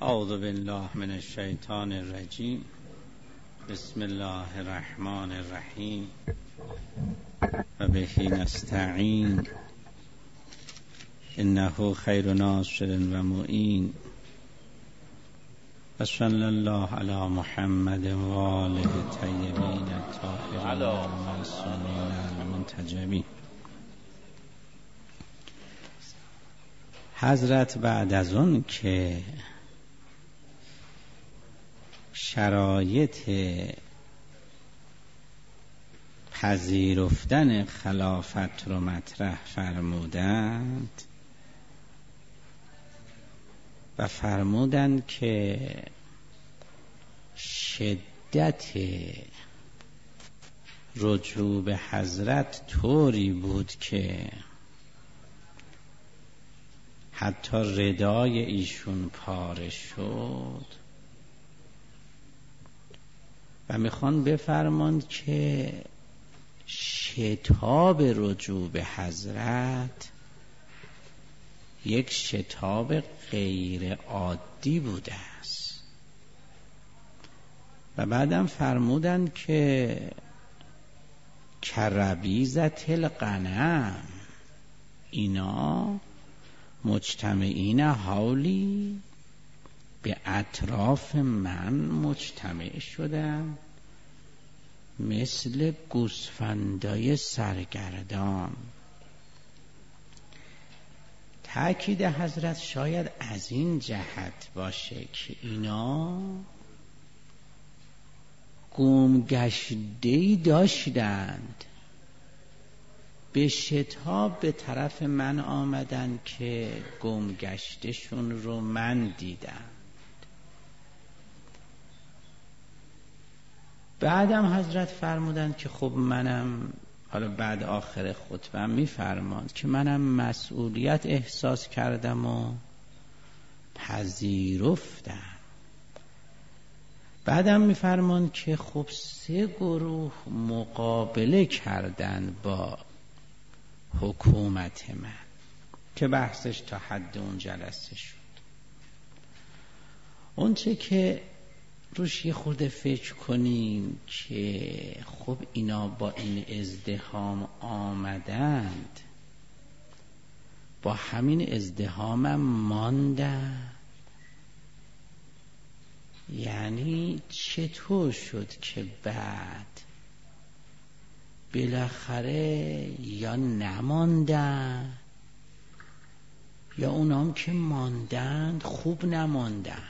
اعوذ بالله من الشیطان الرجیم. بسم الله الرحمن الرحیم و به نستعین انه خیر ناصر و معین و صلی الله علی محمد و آله الطیبین الطاهرین المعصومین المنتجبین. حضرت بعد از اون که شرایط پذیرفتن خلافت رو مطرح فرمودند و فرمودند که شدت رجوع به حضرت طوری بود که حتی ردای ایشون پاره شد و میخوان بفرماند که شتاب رجوع به حضرت یک شتاب غیر عادی بوده است. و بعدم فرمودند که کربیزت الغنم، اینا مجتمعین حولی به اطراف من مجتمع شدن مثل گوسفندای سرگردان. تأکید حضرت شاید از این جهت باشه که اینا گمگشته‌ای داشتند، به شتاب به طرف من آمدن که گمگشتشون رو من دیدم. بعدم حضرت فرمودند که خب منم، حالا بعد آخر خطبه میفرماند که منم مسئولیت احساس کردم و پذیرفتم. بعدم میفرماند که خب 3 گروه مقابله کردند با حکومت من که بحثش تا حد اون جلسه شد. اون چه که روش یه خورده فکر کنیم که خب اینا با این ازدحام آمدند، با همین ازدحام هم ماندن. یعنی چطور شد که بعد بالاخره یا نماندن یا اونام که ماندند خوب نماندند.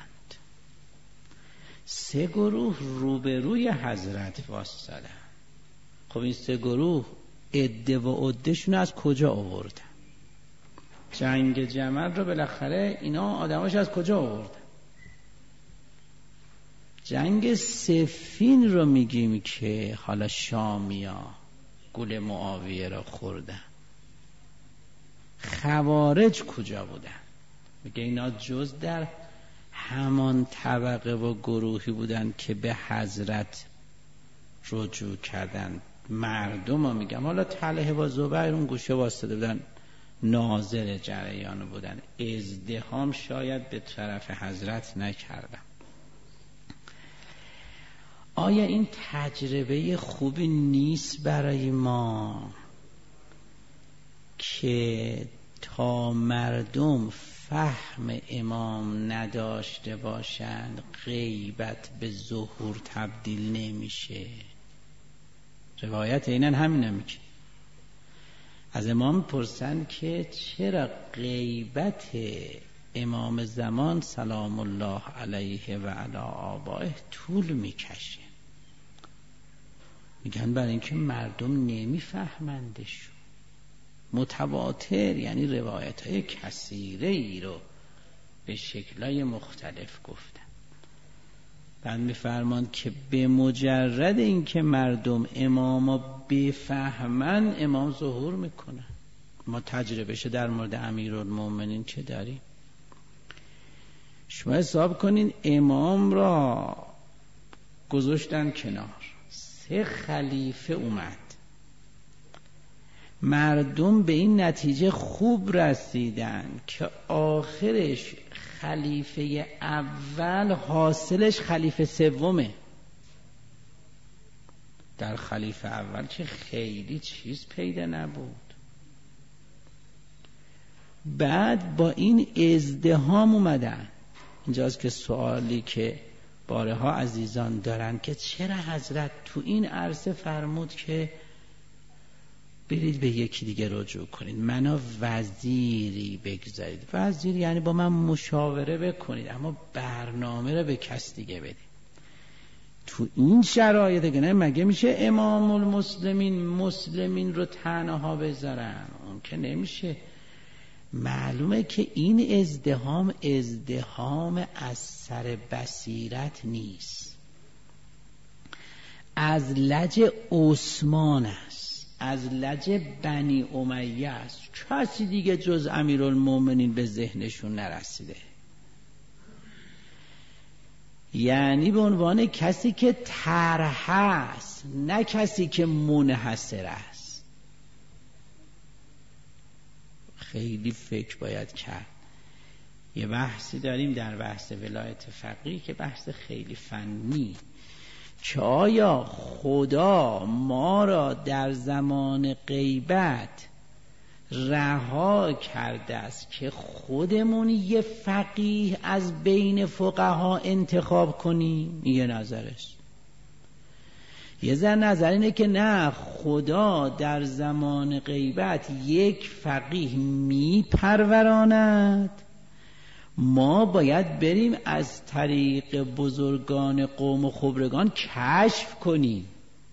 3 گروه روبروی حضرت واسطادن. خب این 3 گروه عده و عدهشون از کجا آوردن؟ جنگ جمل رو بالاخره اینا آدماش از کجا آوردن؟ جنگ صفین رو میگیم که حالا شامیا گل معاویه را خوردن. خوارج کجا بودن؟ میگه اینا جز در همان طبقه و گروهی بودن که به حضرت رجوع کردن. مردم ها میگم، حالا طلحه و زبیر اون گوشه واسطه بودن، ناظر جریان بودن، ازدحام شاید به طرف حضرت نکردن. آیا این تجربه خوبی نیست برای ما که تا مردم فهم امام نداشته باشند غیبت به ظهور تبدیل نمیشه؟ روایت اینن همین میگه. از امام پرسند که چرا غیبت امام زمان سلام الله علیه و علی آبائه طول میکشه؟ میگن برای اینکه مردم نمیفهمندش. متواتر یعنی روایت های کثیره ای رو به شکلای مختلف گفتن. بعد میفرماند که به مجرد اینکه مردم امامو بفهمن امام ظهور میکنن. ما تجربهش در مورد امیرالمومنین چه داریم؟ شما حساب کنین امام را گذاشتن کنار، 3 خلیفه اومد، مردم به این نتیجه خوب رسیدن که آخرش خلیفه اول حاصلش خلیفه سومه. در خلیفه اول که خیلی چیز پیدا نبود. بعد با این ازدحام اومدن. اینجاست که سوالی که بارها عزیزان دارن که چرا حضرت تو این عرصه فرمود که برید به یکی دیگه رجوع کنید، منو وزیری بگذارید. وزیر یعنی با من مشاوره بکنید، اما برنامه رو به کس دیگه بدید. تو این شرایط دیگه نه مگه میشه امام المسلمین مسلمین رو تنها بذارن؟ اون که نمیشه. معلومه که این ازدحام از سر بصیرت نیست، از لج عثمان است، از لج بنی امیه است. کسی دیگه جز امیرالمومنین به ذهنشون نرسیده. یعنی به عنوان کسی که طرح است، نه کسی که منحصر است. خیلی فکر باید کرد. یه بحثی داریم در بحث ولایت فقیه که بحث خیلی فنی، که آیا خدا ما را در زمان غیبت رها کرده است که خودمون یه فقیه از بین فقها انتخاب کنیم؟ یه نظرش. یه نظر اینه که نه، خدا در زمان غیبت یک فقیه میپروراند، ما باید بریم از طریق بزرگان قوم و خبرگان کشف کنیم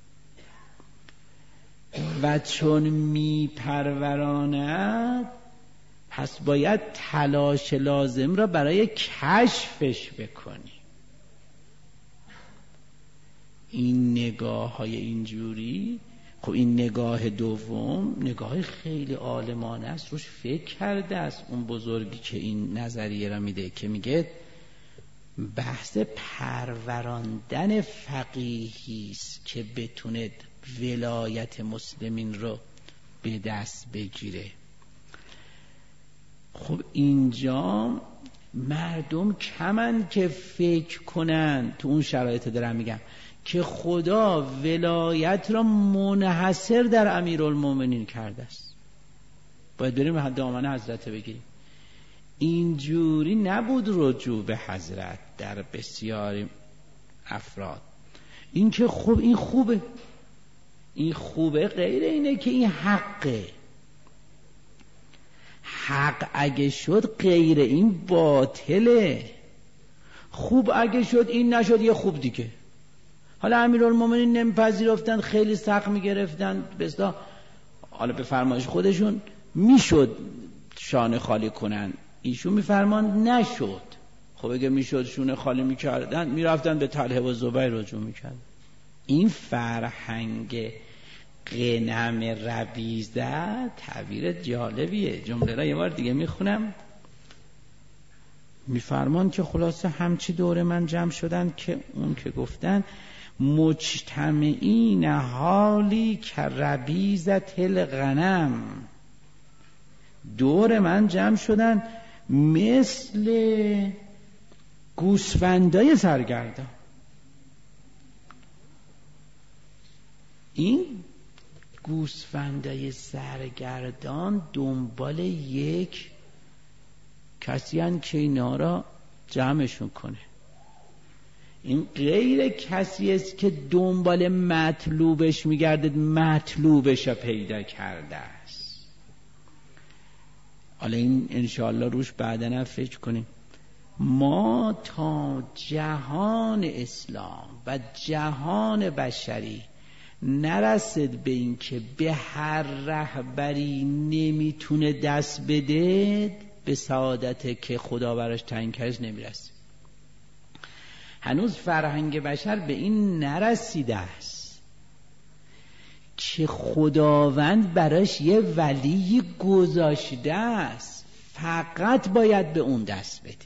و چون میپروراند پس باید تلاش لازم را برای کشفش بکنیم. این نگاه های اینجوری، خب این نگاه دوم نگاه خیلی عالمانه است، روش فکر کرده است اون بزرگی که این نظریه را میده، که میگه بحث پروراندن فقیهی است که بتونه ولایت مسلمین رو به دست بگیره. خب اینجا مردم کمن که فکر کنن، تو اون شرایط دارم میگم، که خدا ولایت را منحصر در امیرالمومنین کرده است، باید بریم دامن حضرت بگیریم. اینجوری نبود رجوع به حضرت در بسیاری افراد. این که خب این خوبه، این خوبه، غیر اینه که این حقه. حق اگه شد غیر این باطله. خوب اگه شد این نشد یه خوب دیگه. حالا امیرالمومنین نمیپذیرفتن، خیلی سخت میگرفتن، بسیار حالا به فرمایش خودشون میشد شانه خالی کنن، ایشون میفرمان نشد. خب اگه میشد شونه خالی میکردن میرفتن به طلحه و زبیر رجوع میکردن. این فرهنگ غنم ربیزه تعبیر جالبیه. جمله را یه بار دیگه میخونم. میفرمان که خلاصه همچی دور من جمع شدن که اون که گفتن مجتمعین حالی که ربیزت الغنم، دور من جمع شدن مثل گوسفندای سرگردان. این گوسفندای سرگردان دنبال یک کسی هن که اینا را جمعشون کنه. این غیر کسی است که دنبال مطلوبش میگردد، مطلوبش را پیدا کرده است. حالا این انشاءالله روش بعداً فکر کنیم. ما تا جهان اسلام و جهان بشری نرسد به این که به هر رهبری نمیتونه دست بده، به سعادت که خدا براش تعیین کرده نمیرسه. هنوز فرهنگ بشر به این نرسیده است که خداوند براش یه ولی گذاشته است، فقط باید به اون دست بدید.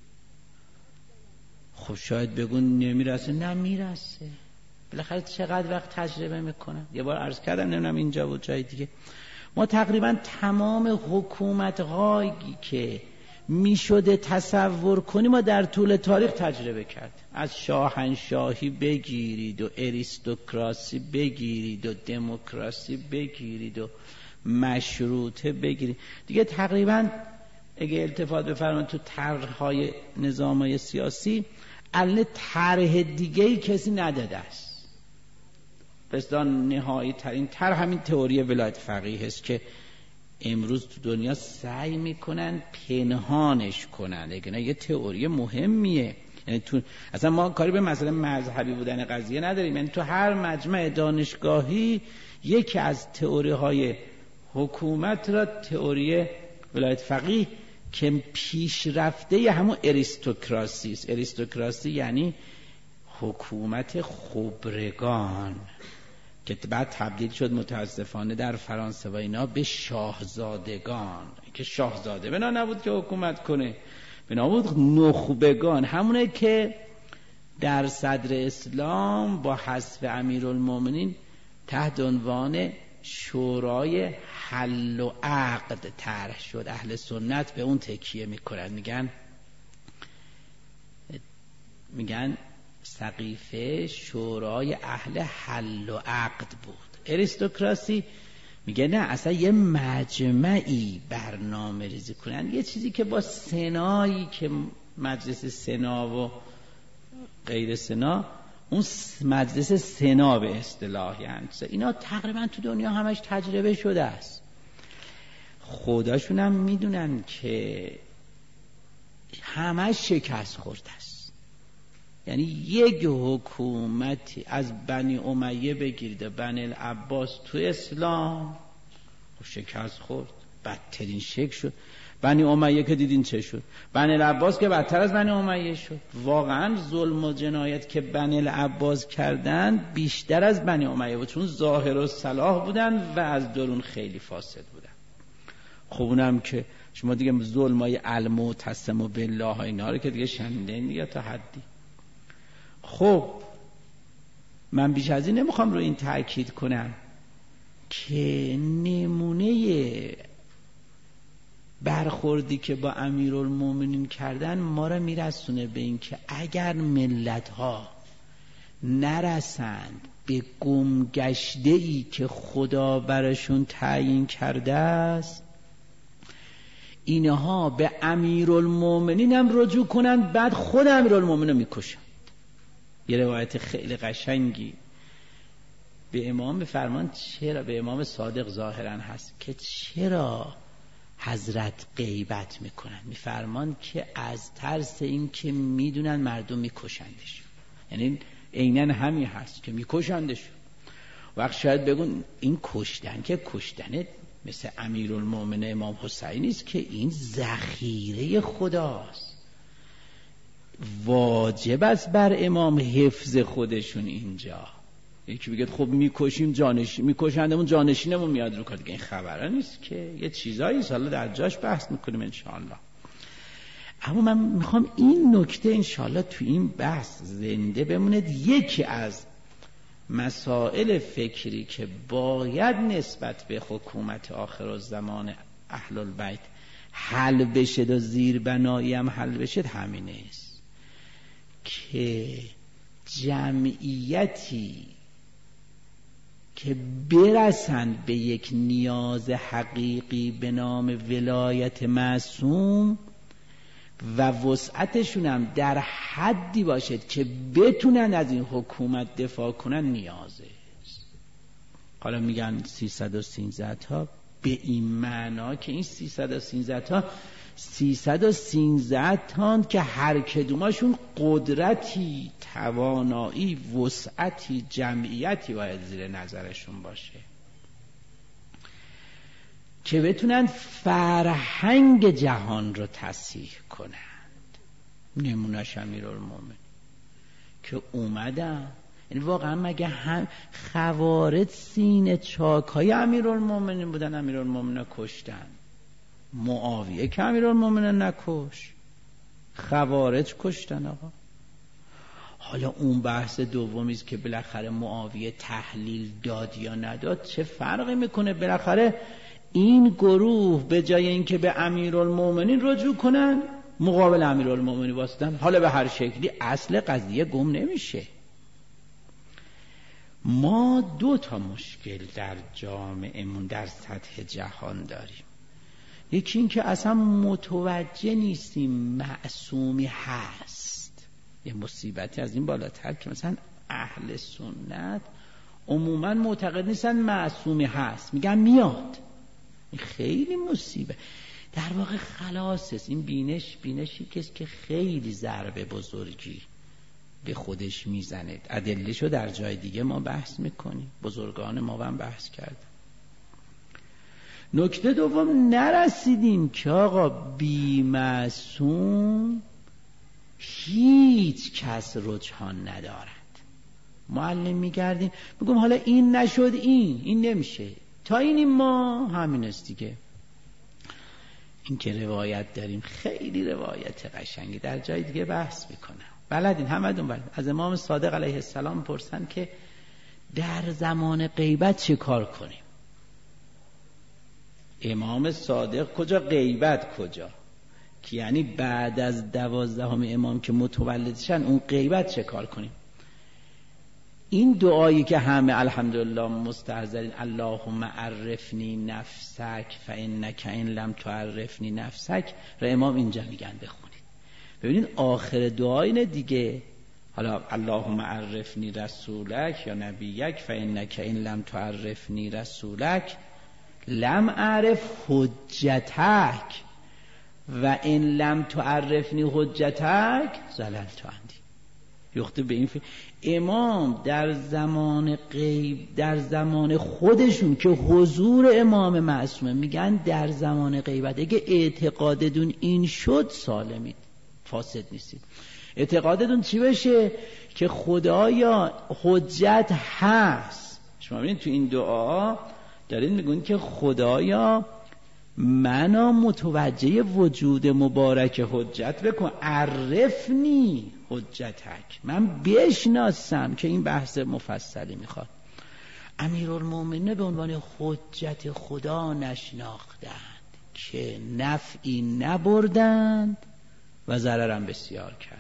خب شاید بگون نمیرسه، نه میرسه. بالاخره چقدر وقت تجربه میکنن. یه بار عرض کردم، نمیدونم اینجا بود جای دیگه، ما تقریبا تمام حکومت‌هایی که میشده تصور کنیم ما در طول تاریخ تجربه کرد. از شاهنشاهی بگیرید و اریستوکراسی بگیرید و دموکراسی بگیرید و مشروطه بگیرید، دیگه تقریبا اگه التفات بفرمایید تو طرح‌های نظام‌های سیاسی الان طرح دیگه‌ای کسی نداده است. بسیار نهایی ترین طرح همین تئوری ولایت فقیه است که امروز تو دنیا سعی میکنن پنهانش کنن، اگه یه تئوری مهمیه. یعنی تو اصلا ما کاری به مسئله مذهبی بودن قضیه نداریم، یعنی تو هر مجمع دانشگاهی یکی از تئوری‌های حکومت را تئوری ولایت فقیه که پیشرفته همون اریستوکراسی است. اریستوکراسی یعنی حکومت خبرگان که بعد تبدیل شد متاسفانه در فرانسه و اینا به شاهزادگان، که شاهزاده بنا نبود که حکومت کنه، بنا بود نخبگان، همونه که در صدر اسلام با حذف امیرالمومنین تحت عنوان شورای حل و عقد طرح شد. اهل سنت به اون تکیه میکنن، میگن سقیفه شورای اهل حل و عقد بود. اریستوکراسی میگه نه، اصلا یه مجمعی برنامه ریزی کنن، یه چیزی که با سنایی که مجلس سنا و غیر سنا، اون مجلس سنا به اصطلاح، یعنی اینا تقریبا تو دنیا همش تجربه شده است. خداشون هم میدونن که همش شکست خورده است. یعنی یک حکومتی از بنی امیه بگیرید، بنی العباس تو اسلام شکست خورد، بدترین شکل شد. بنی امیه که دیدین چه شد، بنی العباس که بدتر از بنی امیه شد. واقعا ظلم و جنایت که بنی العباس کردن بیشتر از بنی امیه بود، چون ظاهر و صلاح بودن و از درون خیلی فاسد بودن. خب اونم که شما دیگه ظلمای المعتصم و بالله اینا رو که دیگه شنیدین دیگه تا حدی. خب من بیش از این نمیخوام رو این تأکید کنم که نمونه برخوردی که با امیرالمومنین کردن ما را میرسونه به این که اگر ملت ها نرسند به گمگشته‌ای که خدا براشون تعیین کرده است، اینها به امیرالمومنین هم رجوع کنن، بعد خود امیرالمومنین رو میکشن. یه روایت خیلی قشنگی به امام بفرمان، چرا به امام صادق ظاهرا هست که چرا حضرت غیبت میکنن؟ میفرمان که از ترس این که میدونن مردم میکشندش، یعنی عیناً همین هست که میکشندش. وقت شاید بگون این کشتن که کشتن مثل امیرالمومنین امام حسین نیست که این ذخیره خداست، واجب است بر امام حفظ خودشون. اینجا یکی بگه خب میکشیم جانشین، میکشندمون جانشینمون میاد رو کار، دیگه این خبره نیست که، یه چیزایی حالا در جاش بحث میکنیم انشاءالله. اما من میخوام این نکته انشاءالله تو این بحث زنده بمونه. یکی از مسائل فکری که باید نسبت به حکومت آخرالزمان اهل البیت حل بشه و زیربنایی هم حل بشه همینه است که جمعیتی که برسند به یک نیاز حقیقی به نام ولایت معصوم و وسعتشون هم در حدی باشد که بتونن از این حکومت دفاع کنن نیازه. حالا میگن 313 تا، به این معنا که این 313 تا 313 تان که هر کدومشون قدرتی، توانایی، وسعتی، جمعیتی باید زیر نظرشون باشه که بتونن فرهنگ جهان رو تصحیح کنند. نمونه‌اش امیرالمومنین که اومدن، یعنی واقعا مگه هم خوارج سینه چاک‌های امیرالمومنین بودن؟ امیرالمومنین کشتن. معاویه که امیرالمومنین نکش، خوارج کشتن. آقا حالا اون بحث دومی است که بالاخره معاویه تحلیل داد یا نداد، چه فرقی میکنه؟ بالاخره این گروه به جای اینکه به امیرالمومنین رجوع کنن مقابل امیرالمومنین واسطن، حالا به هر شکلی اصل قضیه گم نمیشه. ما 2 تا مشکل در جامعهمون در سطح جهان داریم. یکی این که اصلا متوجه نیستیم معصومی هست. یه مصیبتی از این بالاتر که مثلا اهل سنت عموما معتقد نیستن معصومی هست، میگن میاد. این خیلی مصیبه. در واقع خلاص است. این بینشی که خیلی ضربه بزرگی به خودش میزنه. ادله‌شو در جای دیگه ما بحث میکنیم، بزرگان ما هم بحث کردن. نکته دوم، نرسیدیم که آقا بی معصوم هیچ کس رجحان ندارد. معلم میگردیم بگم حالا این نشد، این نمیشه، تا این ما همین است دیگه. این که روایت داریم خیلی روایت قشنگی، در جای دیگه بحث میکنم. بلدین همدون بلد. از امام صادق علیه السلام پرسن که در زمان غیبت چه کار کنیم؟ امام صادق کجا، غیبت کجا؟ که یعنی بعد از 12 امام که متولدشن اون غیبت چه کار کنیم؟ این دعایی که همه الحمدلله مستحضرین، اللهم عرفنی نفسک فانک ان لم تعرفنی نفسک، را امام اینجا میگن بخونید. ببینید آخر دعا اینه دیگه، حالا اللهم عرفنی رسولک یا نبیک فانک ان لم تعرفنی رسولک لم اعرف حجتک و ان لم تعرفنی حجتک زللت عندی. یخته به این امام در زمان غیب، در زمان خودشون که حضور امام معصومه، میگن در زمان غیبت اگه اعتقادتون این شد سالمید، فاسد نیستید. اعتقادتون چی بشه؟ که خدایا حجت هست. شما ببینید تو این دعا دارین میگن که خدایا منو متوجه وجود مبارک حجت بکن، عرفنی حجتک، من بشناسم که این بحث مفصلی میخواد. امیرالمومنین به عنوان حجت خدا نشناختند که نفعی نبردند و ضررم بسیار کردند.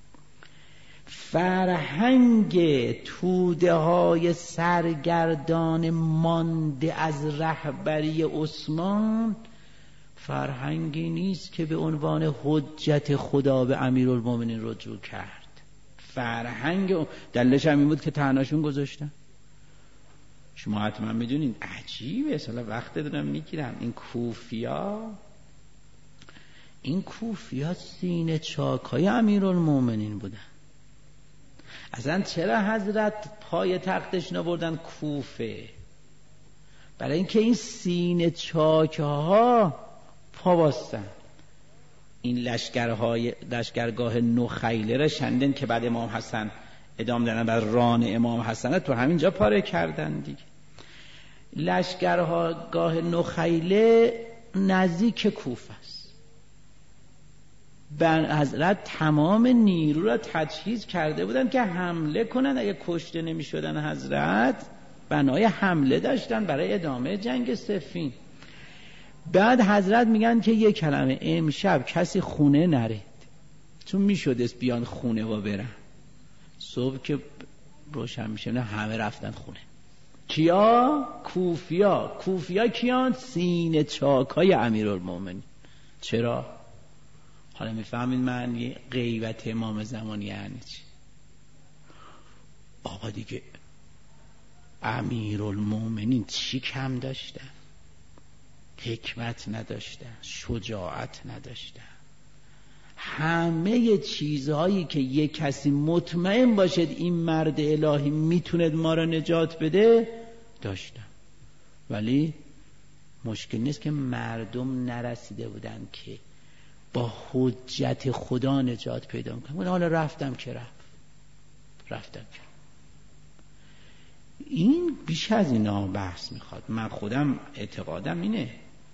فرهنگ توده های سرگردان مانده از رهبری عثمان فرهنگی نیست که به عنوان حجت خدا به امیرالمومنین رجوع کرد. فرهنگ دلش همین بود که تنهاشون گذاشتن. شما حتما میدونین عجیبه، اصلا وقت دارم میگیرم، این کوفیا سینه چاکای امیرالمومنین بودن. اصلا چرا حضرت پای تختش نبردن کوفه؟ برای اینکه این سینه چاکها پا باستن. این لشکرگاه نخیله را شندن که بعد امام حسن ادام دادن بر ران امام حسن، تو همینجا پاره کردن دیگه. لشکرگاه نخیله نزدیک کوفه است. حضرت تمام نیرو را تجهیز کرده بودن که حمله کنن. اگه کشته نمی شدن حضرت بنای حمله داشتن برای ادامه جنگ صفین. بعد حضرت میگن که یک کلمه، امشب کسی خونه نرید، چون میشد بیان خونه و برن. صبح که روشن میشه نه همه رفتن خونه. کیا؟ کوفیا کیان؟ سینه چاکای امیرالمومنین. چرا؟ حالا میفهمید معنی غیبت امام زمانی یعنی چی؟ آقا دیگه امیرالمومنین چی کم داشتن؟ حکمت نداشتن، شجاعت نداشتن، همه چیزهایی که یک کسی مطمئن باشد این مرد الهی میتونه ما را نجات بده داشتن. ولی مشکل نیست که مردم نرسیده بودن که با حجت خدا نجات پیدا کنن. حالا رفتم که این بیش از اینا بحث میخواد. من خودم اعتقادم اینه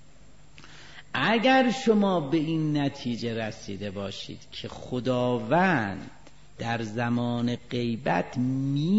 اگر شما به این نتیجه رسیده باشید که خداوند در زمان غیبت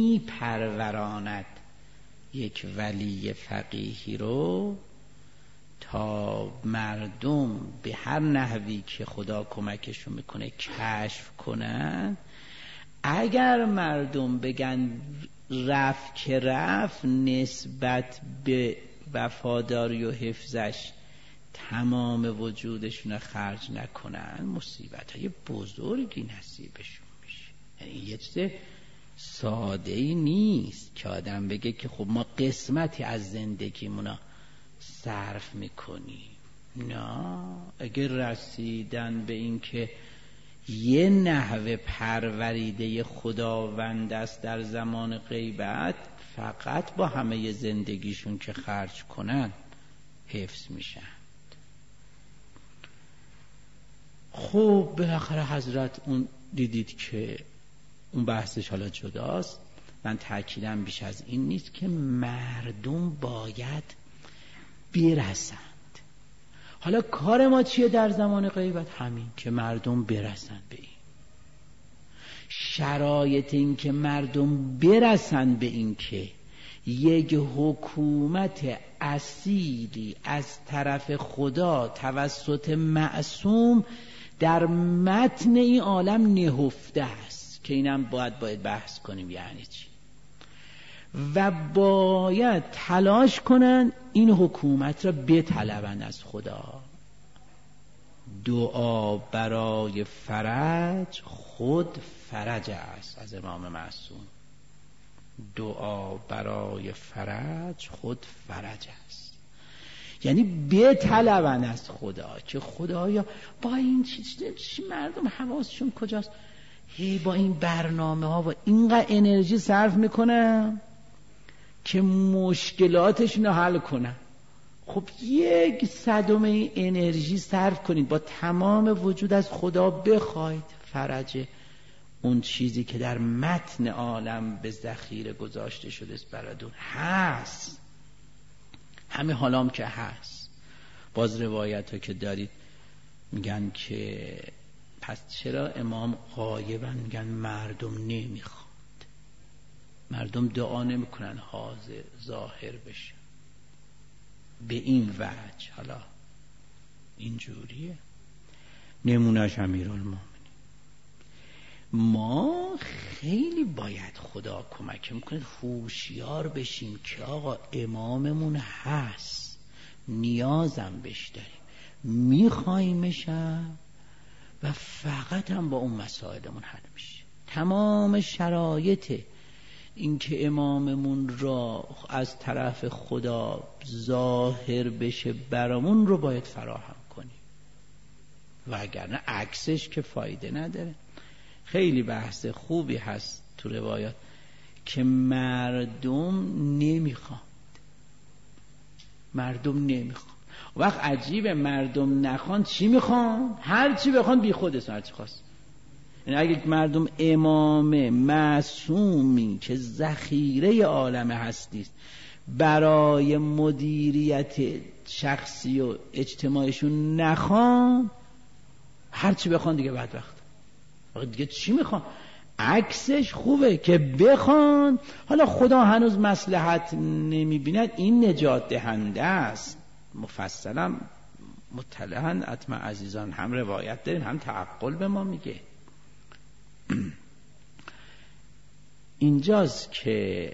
میپروراند یک ولی فقیهی رو، تا مردم به هر نحوی که خدا کمکشون میکنه کشف کنن. اگر مردم بگن رفت که رفت، نسبت به وفاداری و حفظش تمام وجودشون خرج نکنن، مصیبت های بزرگی نصیبشون میشه. یعنی یه چیز ساده ای نیست که آدم بگه که خب ما قسمتی از زندگیمونو صرف میکنیم. نه، اگر رسیدن به این که یه نحوه پروریده خداوند است در زمان غیبت، فقط با همه زندگیشون که خرج کنن حفظ میشن. خب بالاخره حضرت اون دیدید که اون بحثش حالا جداست. من تأکیدم بیش از این نیست که مردم باید برسند. حالا کار ما چیه در زمان غیبت؟ همین که مردم برسند به این. شرایط این که مردم برسند به این که یک حکومت اصیلی از طرف خدا توسط معصوم در متن این عالم نهفته است، که اینم باید بحث کنیم یعنی چی، و باید تلاش کنن این حکومت را بطلبن از خدا. دعا برای فرج خود فرج است، از امام معصوم. دعا برای فرج خود فرج است، یعنی بطلبن از خدا که خدایا با این چی مردم حواسشون کجاست، با این برنامه ها و اینقدر انرژی صرف میکنن که مشکلاتشون رو حل کنن. خب 1/100 انرژی صرف کنید، با تمام وجود از خدا بخواید فرج اون چیزی که در متن عالم به ذخیره گذاشته شده است براتون. هست، همه حالام که هست. باز روایت ها که دارید میگن که پس چرا امام غایبن؟ میگن مردم نمیخواد، مردم دعا نمیکنن حاضر ظاهر بشه. به این وجه حالا اینجوریه. نمونهش امیرالمومنین. ما خیلی باید خدا کمک میکنه هوشیار بشیم که آقا اماممون هست، نیازم بهش داریم، میخوایمشم و فقط هم با اون مسائلمون حل میشه. تمام شرایط این که اماممون را از طرف خدا ظاهر بشه برامون رو باید فراهم کنیم، وگرنه عکسش که فایده نداره. خیلی بحث خوبی هست تو روایات که مردم نمیخواد، مردم نمیخواد. وقت عجیبه مردم نخوان چی میخوان؟ هر چی بخوان بی خودشون هر چی خواست. یعنی اگه مردم امام معصومی که ذخیره عالم هستی است برای مدیریت شخصی و اجتماعشون نخوان، هر چی بخوان دیگه بدبخت. دیگه چی میخوان؟ عکسش خوبه که بخوان. حالا خدا هنوز مصلحت نمیبیند، این نجات دهنده است. مفصلا مطلعاً اتم عزیزان هم روایت داریم هم تعقل به ما میگه. اینجاست که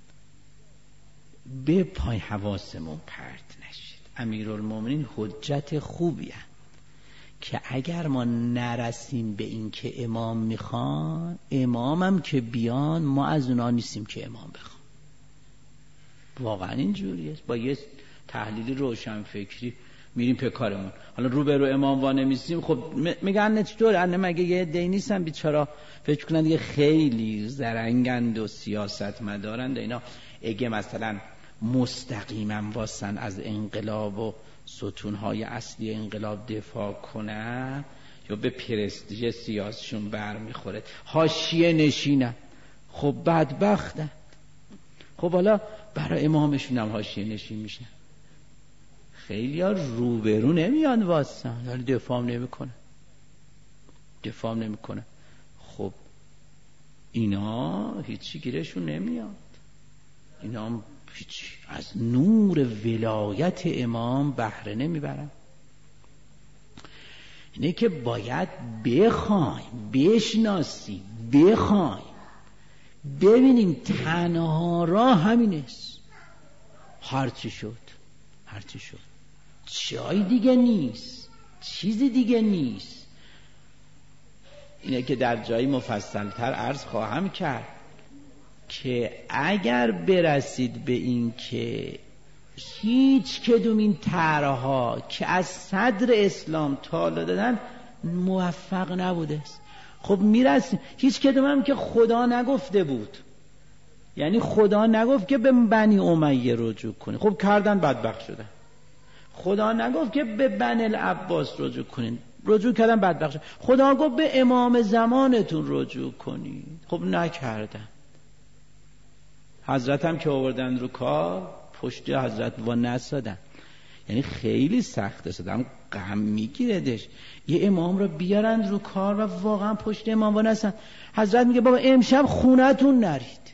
به پای حواسمون پرت نشید. امیرالمومنین حجت خوبی هست که اگر ما نرسیم به این که امام میخوان، امامم که بیان ما از اونا نیستیم که امام بخوان. واقعا اینجوریه. با یه تحلیل روشن فکری میریم په کارمون. حالا رو به رو امام وانمیستیم. خب میگن چطور؟ انه مگه یه دی نیستن بیچارا فکر کنن دیگه خیلی زرنگند و سیاست مدارند اینا، اگه مثلا مستقیما واسن از انقلاب و ستونهای اصلی انقلاب دفاع کنن یا به پرستیژ سیاسیشون برمیخوره، حاشیه نشینن. خب بدبختن. خب حالا برای امامشون هم حاشیه نشین میشن. خیلی ها روبرو نمیان واسن، دفاع نمیکنه. خب اینا هیچی گیرشون نمیاد. اینا هیچ، از نور ولایت امام بهره نمیبرن. اینه که باید بخوایم، بشناسیم، بخوایم، ببینیم تنها راه همین است. هرچی شد جای دیگه نیست، چیزی دیگه نیست. اینه که در جایی مفصلتر عرض خواهم کرد که اگر برسید به این که هیچ کدوم این طرح‌ها که از صدر اسلام تالا دادن موفق نبوده است. خب میرسیم هیچ کدوم هم که خدا نگفته بود، یعنی خدا نگفت که به بنی امیه رجوع کنید، خب کردن بدبخت شدن. خدا نگفت که به بنی العباس رجوع کنید، رجوع کردن بدبخت شدن. خدا گفت به امام زمانتون رجوع کنید، خب نکردن. حضرت هم که آوردن رو کار پشت حضرت وا نسادن، یعنی خیلی سخته شدم، غم میگیردش یه امام رو بیارن رو کار و واقعا پشت امام وا نسادن. حضرت میگه بابا امشب خونتون نرید،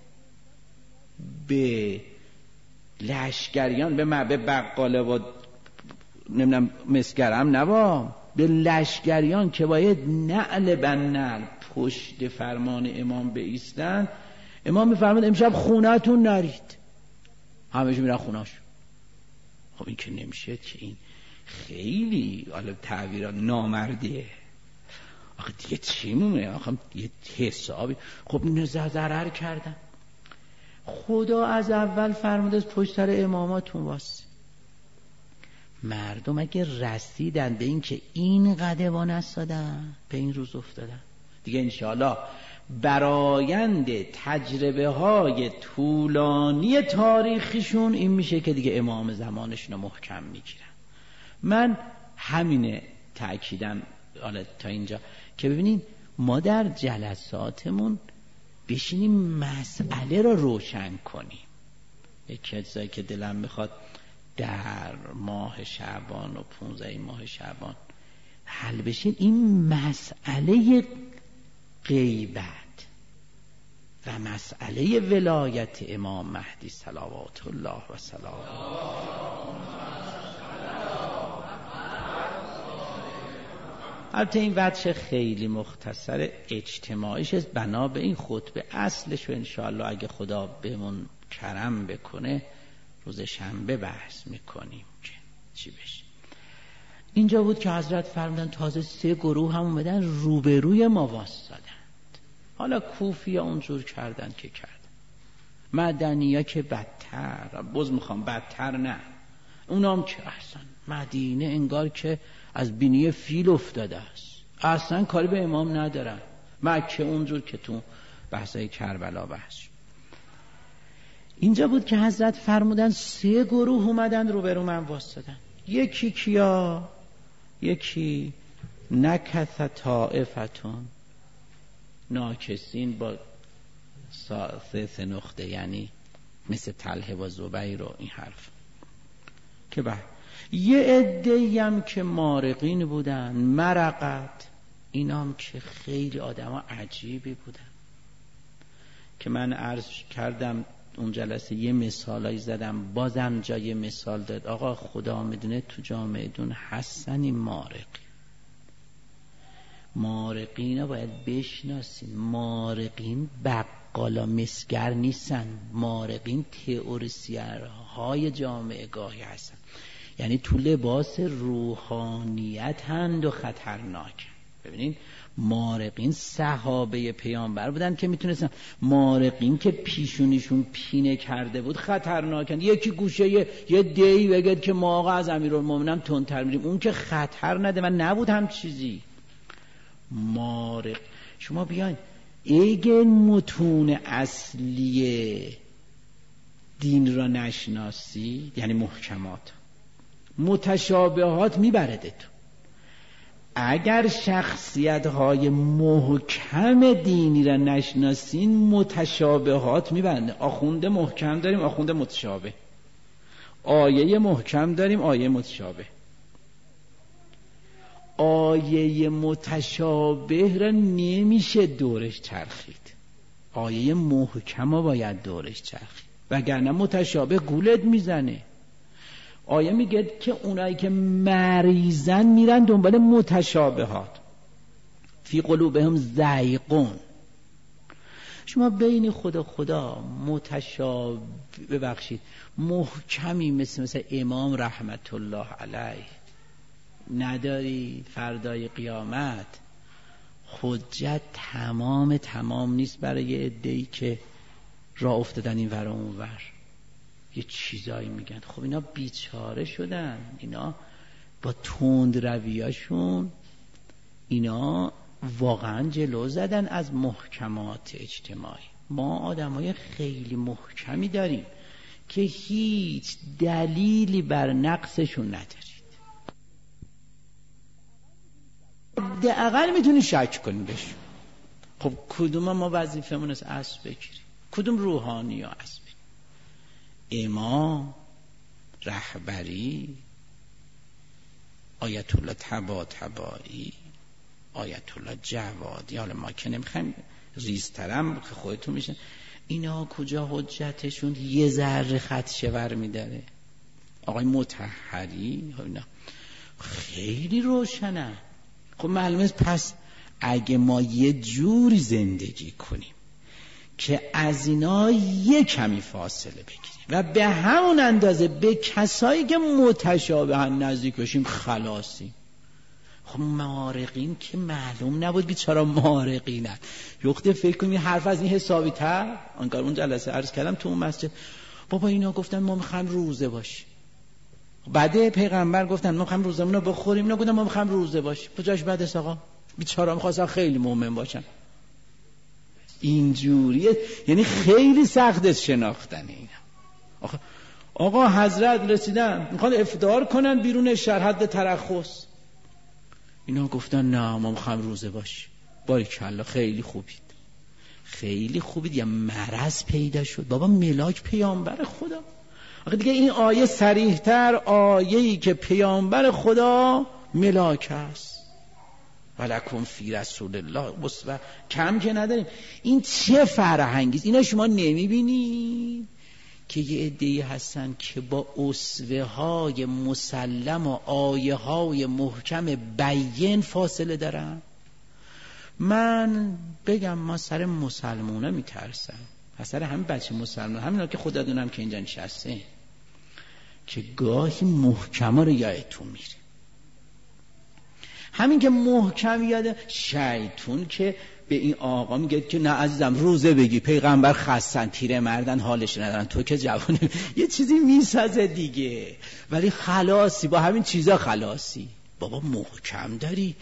به لشکریان، به بقاله و نمیدونم مسگرم نبا، به لشکریان که باید نعل بنعل پشت فرمان امام بایستن، امام میفرماد امشب خونتون نرید، همه میرن خونه‌شون. خب این که نمیشه، که این خیلی حالا تعبیرات نامردیه. آخه دیگه چی مونه؟ آخه یه حسابی. خب ضرر کردن. خدا از اول فرموده از پشت سر اماماتون واسه. مردم اگه رسیدن به این که این قدوا نسادن، به این روز افتادن دیگه. انشاءالله برآیند تجربه های طولانی تاریخشون این میشه که دیگه امام زمانشون رو محکم میگیرن. من همینه تأکیدم حالا تا اینجا که ببینید ما در جلساتمون بشینیم مسئله رو روشن کنیم. یکی چیزایی که دلم میخواد در ماه شعبان و 15 ماه شعبان حل بشه، این مسئله غیبت و مسئله ولایت امام مهدی صلوات الله و سلام. البته این وجه خیلی مختصر اجتماعیش است، بنا به این خطبه اصلش رو انشاءالله اگه خدا بهمون کرم بکنه روز شنبه بحث میکنیم که چی بشه. اینجا بود که حضرت فرمودن تازه 3 گروه هم اومدن روبروی ما واسطادند. حالا کوفی ها اونجور کردن که کردن، مدنی ها که بدتر، باز میخوام بدتر نه، اونام که احسن. مدینه انگار که از بینی فیل افتاده است، اصلا کاری به امام ندارن. مکه اونجور که تو بحثای کربلا بحث. اینجا بود که حضرت فرمودن 3 گروه اومدن روبرو من واسطادن. یکی کیا؟ یکی نکث طائفتون، ناکسین با 3 نقطه، یعنی مثل طلحه و زبیر و این حرف که بعد یه عده‌ای هم که مارقین بودن، مرقت، اینام که خیلی آدم ها عجیبی بودن که من عرض کردم اون جلسه یه مثالایی زدم، بازم جای مثال داد. آقا خدا میدونه تو جامعه دون هستن این مارقین ها باید بشناسین. مارقین بقالا مسگر نیستن، مارقین تئوریسین‌های جامعه گاهی هستن، یعنی تو لباس روحانیت هند و خطرناک. ببینین مارقین صحابه پیامبر بودن که میتونستن، مارقین که پیشونیشون پینه کرده بود خطرناکن. یکی گوشه یه دی بگید که ما آقا از امیرالمومنین تندتر میریم، اون که خطر نده. من نبود هم چیزی. مارق شما بیاین اگه متون اصلی دین را نشناسی، یعنی محکمات، متشابهات میبرده تو. اگر شخصیت‌های محکم دینی را نشناسین متشابهات میبرنده. آخونده محکم داریم، آخونده متشابه. آیه محکم داریم، آیه متشابه. آیه متشابه را نمیشه دورش چرخید، آیه محکم را باید دورش چرخید. وگرنه متشابه گولت میزنه. آیه میگه که اونایی که مریضن میرن دنبال متشابهات، فی قلوبهم زیغون. شما بین خدا ببخشید محکمی مثل امام رحمت الله علیه نداری، فردای قیامت حجت تمام نیست برای عده‌ای که راه افتادن این ور و اون ور، یه چیزایی میگن. خب اینا بیچاره شدن، اینا با تند رویاشون اینا واقعا جلو زدن از محکمات اجتماعی. ما آدمای خیلی محکمی داریم که هیچ دلیلی بر نقصشون ندارید، حداقل میتونی شک کنی بهشون. خب کدوم ما وظیفمون است اسب بگیریم؟ کدوم روحانی یا اسب؟ امام، رهبری، آیت الله طباطبایی، آیت الله جوادی، حالا ما که نمیخوایم ریزترم که خودتون میشه، اینا کجا حجتشون یه ذره خط شور میداره؟ آقای مطهری اینا خیلی روشنه. خب معلومه پس اگه ما یه جوری زندگی کنیم که از اینا یه کمی فاصله بگیریم و به همون اندازه به کسایی که متشابهن نزدیک بشیم خلاصیم. خب مارقین که معلوم نبود بیچاره مارقینن. یخته فکر کنیم حرف از این حسابی تر. انگار اون جلسه عرض کردم تو اون مسجد، بابا اینا گفتن ما میخوایم روزه باشیم، بعد پیغمبر گفتن ما میخوایم روزمون رو بخوریم، اینا گفتن ما میخوایم روزه باشیم. کجاش بده است آقا؟ بیچاره میخواستن خیلی مؤمن باشن. اینجوریه، یعنی خیلی سخت است شناختن اینا. آقا حضرت رسیدن میخوان افطار کنن بیرون شهر حد ترخص، اینا گفتن نه ما میخوایم روزه باشیم. باریکالله خیلی خوبید. یا مرض پیدا شد بابا، ملاک پیامبر خدا. آخه دیگه این آیه صریح‌تر آیه‌ای که پیامبر خدا ملاک است، ولکم فی رسول الله اسوه، کم که نداریم. این چه فرهنگیست؟ اینا شما نمیبینید که یه عده‌ای هستن که با اسوه های مسلم و آیه های محکم بیان فاصله دارن؟ من بگم ما سر مسلمونه میترسم، سر همین بچه مسلمان، همینا که خدا دونم که اینجا نشسته، که گاهی محکمه رو یادتون میره. همین که محکم یاده، شیطون که به این آقا میگه که نه عزیزم روزه بگی، پیغمبر خستن، پیره مردن، حالش ندارن، تو که جوانی، یه چیزی میسازه دیگه، ولی خلاصی با همین چیزا خلاصی. بابا محکم داری.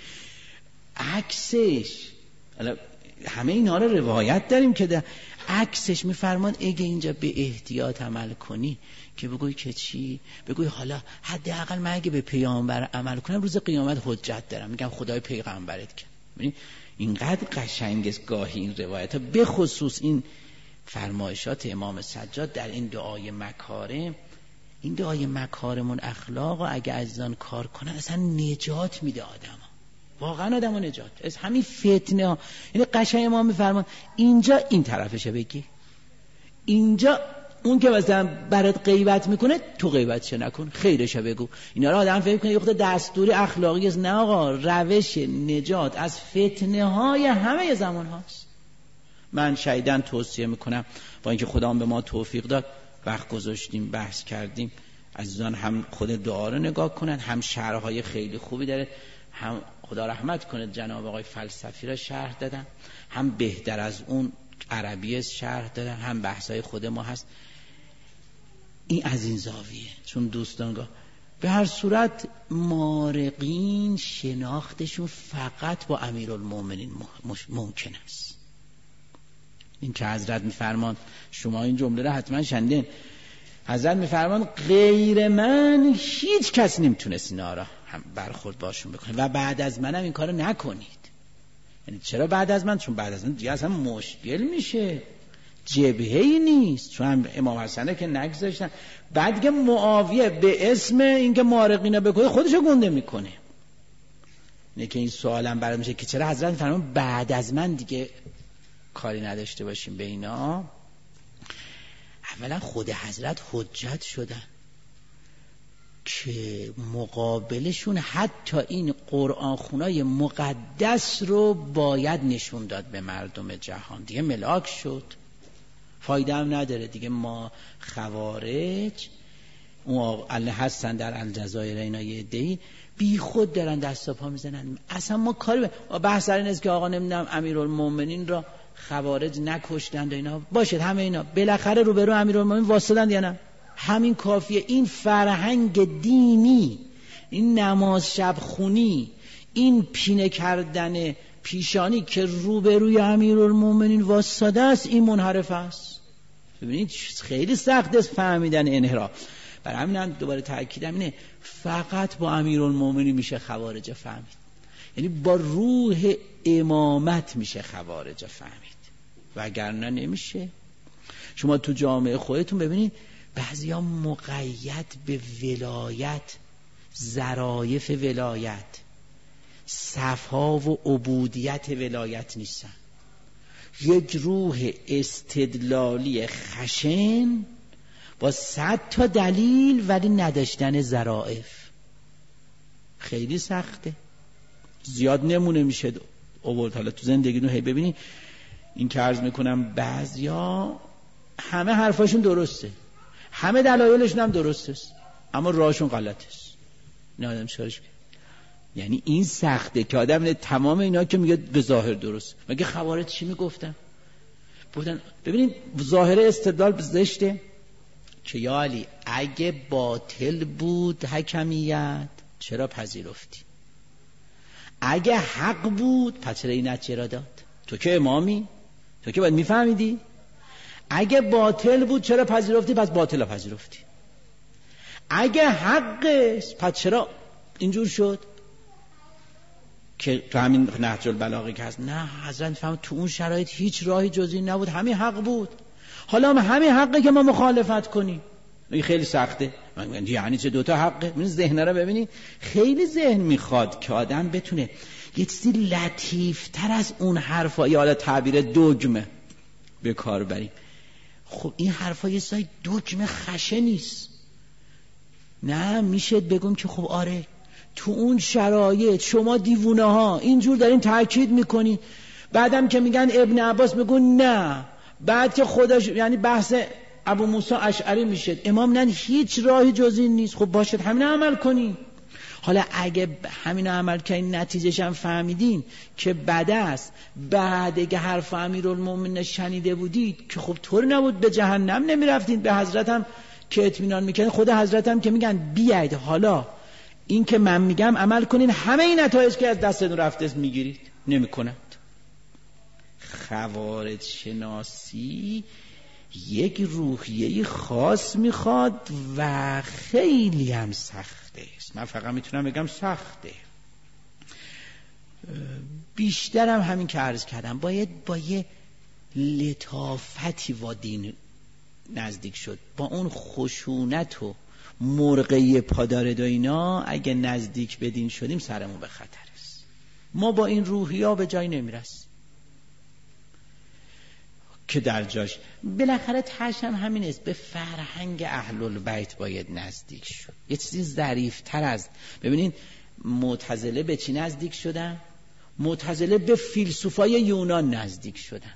عکسش همه اینا رو روایت داریم که عکسش میفرمان اگه اینجا به احتیاط عمل کنی که بگوی که چی؟ بگوی حالا حداقل من اگه به پیامبر عمل کنم روز قیامت حجت دارم، میگم خدای پیغمبرت کرد. اینقدر قشنگ گاهی این روایت ها، به خصوص این فرمایشات امام سجاد در این دعای مکارم. این دعای مکارم الاخلاق اگه عزیزان کار کنن اصلا نجات میده آدم، واقعا آدم نجات از همین فتنه ها. یعنی قشنگ امام میفرمان اینجا این طرفشه بگی، اینجا اون که مثلا برات غیبت میکنه تو غیبتش نکن، خیرشه بگو. اینا رو آدم فکر کنه یه خود دستوری اخلاقی است. نه آقا، روش نجات از فتنه های همه زمان هاست. من شدیداً توصیه میکنم، با اینکه خدا به ما توفیق داد وقت گذاشتیم بحث کردیم، عزیزان هم خود دعا رو نگاه کنن، هم شرحهای خیلی خوبی داره، هم خدا رحمت کنه جناب آقای فلسفی را شرح دادن، هم بهتر از اون عربی شرح دادن، هم بحثای خود ما هست. این از این زاویه، چون دوستان به هر صورت مارقین شناختشون فقط با امیرالمومنین ممکن است. این که حضرت میفرمان، شما این جمله رو حتما شنیدین، حضرت میفرمان غیر من هیچ کس نمیتونست اینا را هم برخورد باشون بکنه و بعد از منم این کارو نکنید. یعنی چرا بعد از من؟ چون بعد از من دیگه اصلا مشکل میشه، جبهه‌ای نیست. چون امام حسن که نگذاشتن، بعد دیگه معاویه به اسم اینکه مارقینا بکنه خودشو گنده میکنه. نه که این سوالم برام میشه که چرا حضرت فرمان بعد از من دیگه کاری نداشته باشیم به اینا. اولا خود حضرت حجت شدن که مقابلشون حتی این قرآن خونای مقدس رو باید نشون داد به مردم جهان. دیگه ملاک شد، فایده هم نداره دیگه. ما خوارج اون الله هستن در الجزایر، اینا یه عده‌ای بی خود دارن دست و پا میزنن. اصلا ما کاری بحث در این است که آقا نمیدونم امیرالمومنین را خوارج نکشتند و اینا. باشه همه اینا بالاخره روبرو امیرالمومنین واسطند یا نه؟ همین کافیه. این فرهنگ دینی، این نماز شب خونی، این پینه کردن پیشانی که روبروی امیرالمومنین واسطه است، این منحرف است. ببینید خیلی سخت است فهمیدن انحراف. برای همین دوباره تاکیدم اینه فقط با امیرالمومنین میشه خوارج فهمید، یعنی با روح امامت میشه خوارج فهمید، وگرنه نمیشه. شما تو جامعه خودتون ببینید بعضیا مقید به ولایت، ظرایف ولایت، صفا و عبودیت ولایت نیستن. یک روح استدلالی خشن با 100 تا دلیل ولی نداشتن ظرایف. خیلی سخته، زیاد نمونه میشه آورد. حالا تو زندگیتون هی ببینید این که عرض میکنم بعضیا همه حرفاشون درسته، همه دلایلشون هم درسته است، اما راهشون غلطه است. نه آدم شارش یعنی این سخته که آدم تمام اینا که میگه به ظاهر درست. مگه خوارج چی میگفتن؟ بودن ببینید ظاهر استدلال زشته که یا علی اگه باطل بود حکمیت چرا پذیرفتی؟ اگه حق بود پس چرا این نتیجه را داد؟ تو که امامی، تو که باید میفهمیدی. اگه باطل بود چرا پذیرفتی؟ پس باطل پذیرفتی. اگه حقش پس چرا اینجور شد؟ که تو همین نهج البلاغه که هست، نه حضرت فهم تو اون شرایط هیچ راهی جز این نبود، همین حق بود. حالا همین حقه که ما مخالفت کنیم. این خیلی سخته. یعنی چه دوتا حقه؟ من ذهن رو ببینید خیلی ذهن میخواد که آدم بتونه یه چیزی لطیفتر از اون حرفا، یا حالا تعبیر دگمه به کار بریم. خب این حرفا یه سای دگمه خشه نیست. نه میشه بگم که خب آره تو اون شرایط شما دیوونه ها اینجور دارین تاکید میکنی، بعدم که میگن ابن عباس میگن نه، بعد که خودش یعنی بحث ابو موسی اشعری میشه امام نه هیچ راهی جز این نیست. خب باشد همین عمل کنین. حالا اگه همین عمل کنین نتیجهش هم فهمیدین که بد است، بعد که حرف امیرالمومنین شنیده بودید که خب طور نبود به جهنم نمیرفتین، به حضرت هم که اطمینان میکنین، خود حضرت هم که میگن بیاید حالا این که من میگم عمل کنین، همه این نتایج که از دستتون رفته میگیرید. نمیکنند. خوارج شناسی یک روحیه خاص میخواد و خیلی هم سخته است. من فقط میتونم بگم سخته. بیشترم همین که عرض کردم باید با یه لطافتی با دین نزدیک شد. با اون خشونت و مرغه پادارد و اینا اگه نزدیک به دین شدیم سرمون به خطر است. ما با این روحیه به جای نمیرسیم که در جاش بالاخره تاش هم همین است. به فرهنگ اهل البیت باید نزدیک شد. یه چیزی ظریف‌تر از ببینین معتزله به چی نزدیک شدن؟ معتزله به فیلسوفای یونان نزدیک شدن.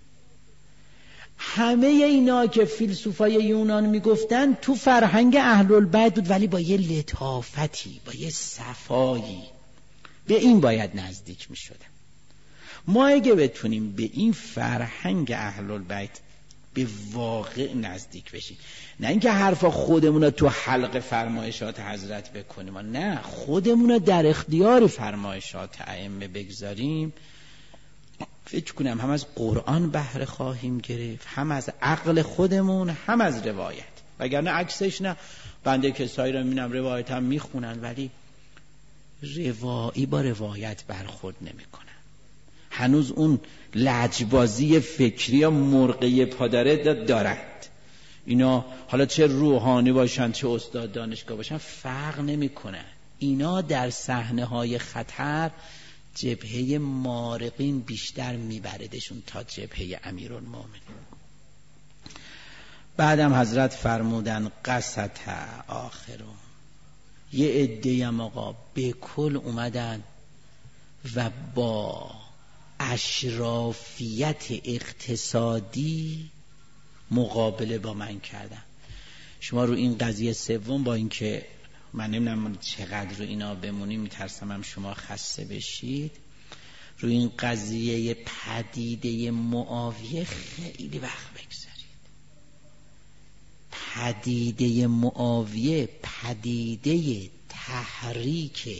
همه اینا که فیلسوفای یونان میگفتن تو فرهنگ اهل البیت بود، ولی با یه لطافتی، با یه صفایی به این باید نزدیک میشدن. ما اگه بتونیم به این فرهنگ اهل البیت به واقع نزدیک بشیم، نه اینکه حرفا خودمون رو تو حلق فرمایشات حضرت بکنیم، نه خودمون رو در اختیار فرمایشات ائمه بگذاریم، فکر کنم هم از قرآن بهره خواهیم گرفت، هم از عقل خودمون، هم از روایت. وگرنه عکسش نه. بنده کسایی رو میبینم روایت هم میخونن ولی روایی با روایت برخورد نمیکنن. هنوز اون لجبازی فکری یا مرغه پادره دارند. اینا حالا چه روحانی باشن چه استاد دانشگاه باشن فرق نمیکنن. اینا در صحنه‌های خطر جبهه مارقین بیشتر میبردشون تا جبهه امیرالمومنین. بعدم حضرت فرمودن قسط آخرون، یه عده‌ای هم آقا به کل اومدن و با اشرافیت اقتصادی مقابله با من کردن. شما رو این قضیه سوم، با اینکه من نمیدونم چقدر رو اینا بمونیم، میترسم هم شما خسته بشید، رو این قضیه پدیده معاویه خیلی وقت بگذارید. پدیده معاویه پدیده تحریک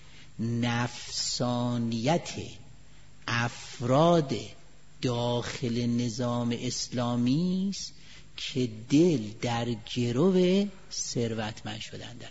نفسانیت افراد داخل نظام اسلامی است که دل در گرو ثروتمند شدن دارن.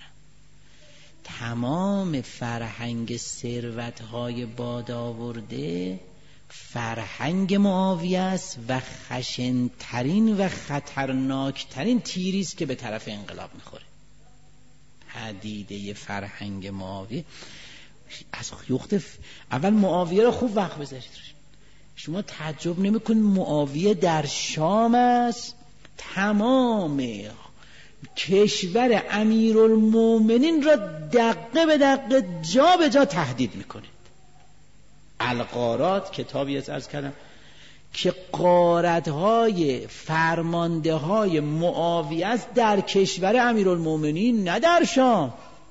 تمام فرهنگ ثروت‌های بادآورده فرهنگ معاویه است و خشن‌ترین و خطرناکترین تیری است که به طرف انقلاب میخوره. پدیده فرهنگ معاویه از یخت اول معاویه رو خوب وقت بذارید. شما تعجب نمی‌کنید معاویه در شام است، تمام کشور امیرالمومنین را دقیقه به دقیقه جا به جا تهدید میکنه. الغارات کتابی عرض کردم که غارت‌های فرمانده‌های معاویه است در کشور امیرالمومنین، نه در شام.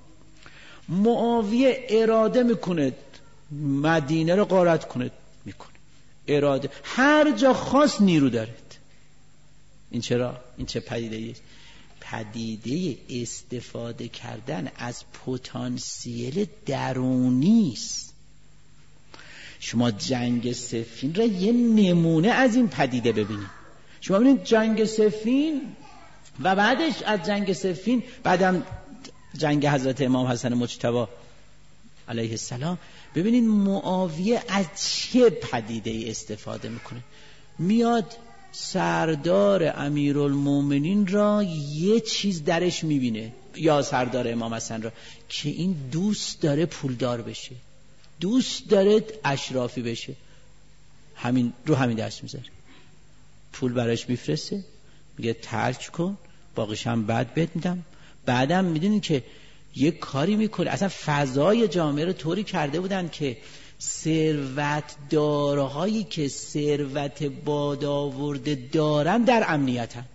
معاویه اراده میکنه مدینه رو غارت کنه، میکنه اراده، هر جا خاص نیرو دارد. این چرا؟ این چه پدیده‌ای است؟ پدیده استفاده کردن از پتانسیل درونی است. شما جنگ صفین را یه نمونه از این پدیده ببینید. شما ببینید جنگ صفین و بعدش از جنگ صفین، بعدم جنگ حضرت امام حسن مجتبی علیه السلام، ببینید معاویه از چه پدیده استفاده میکنه. میاد سردار امیرالمومنین را یه چیز درش میبینه، یا سردار امام حسن را، که این دوست داره پولدار بشه، دوست داره اشرافی بشه، همین رو همین دست میذاره، پول براش میفرسته، میگه ترک کن، باقیش هم بعد بهت میدم. بعدم میدونین که یه کاری میکنه، اصلا فضای جامعه رو طوری کرده بودن که ثروتدارهایی که ثروت بادآورده دارن در امنیتند.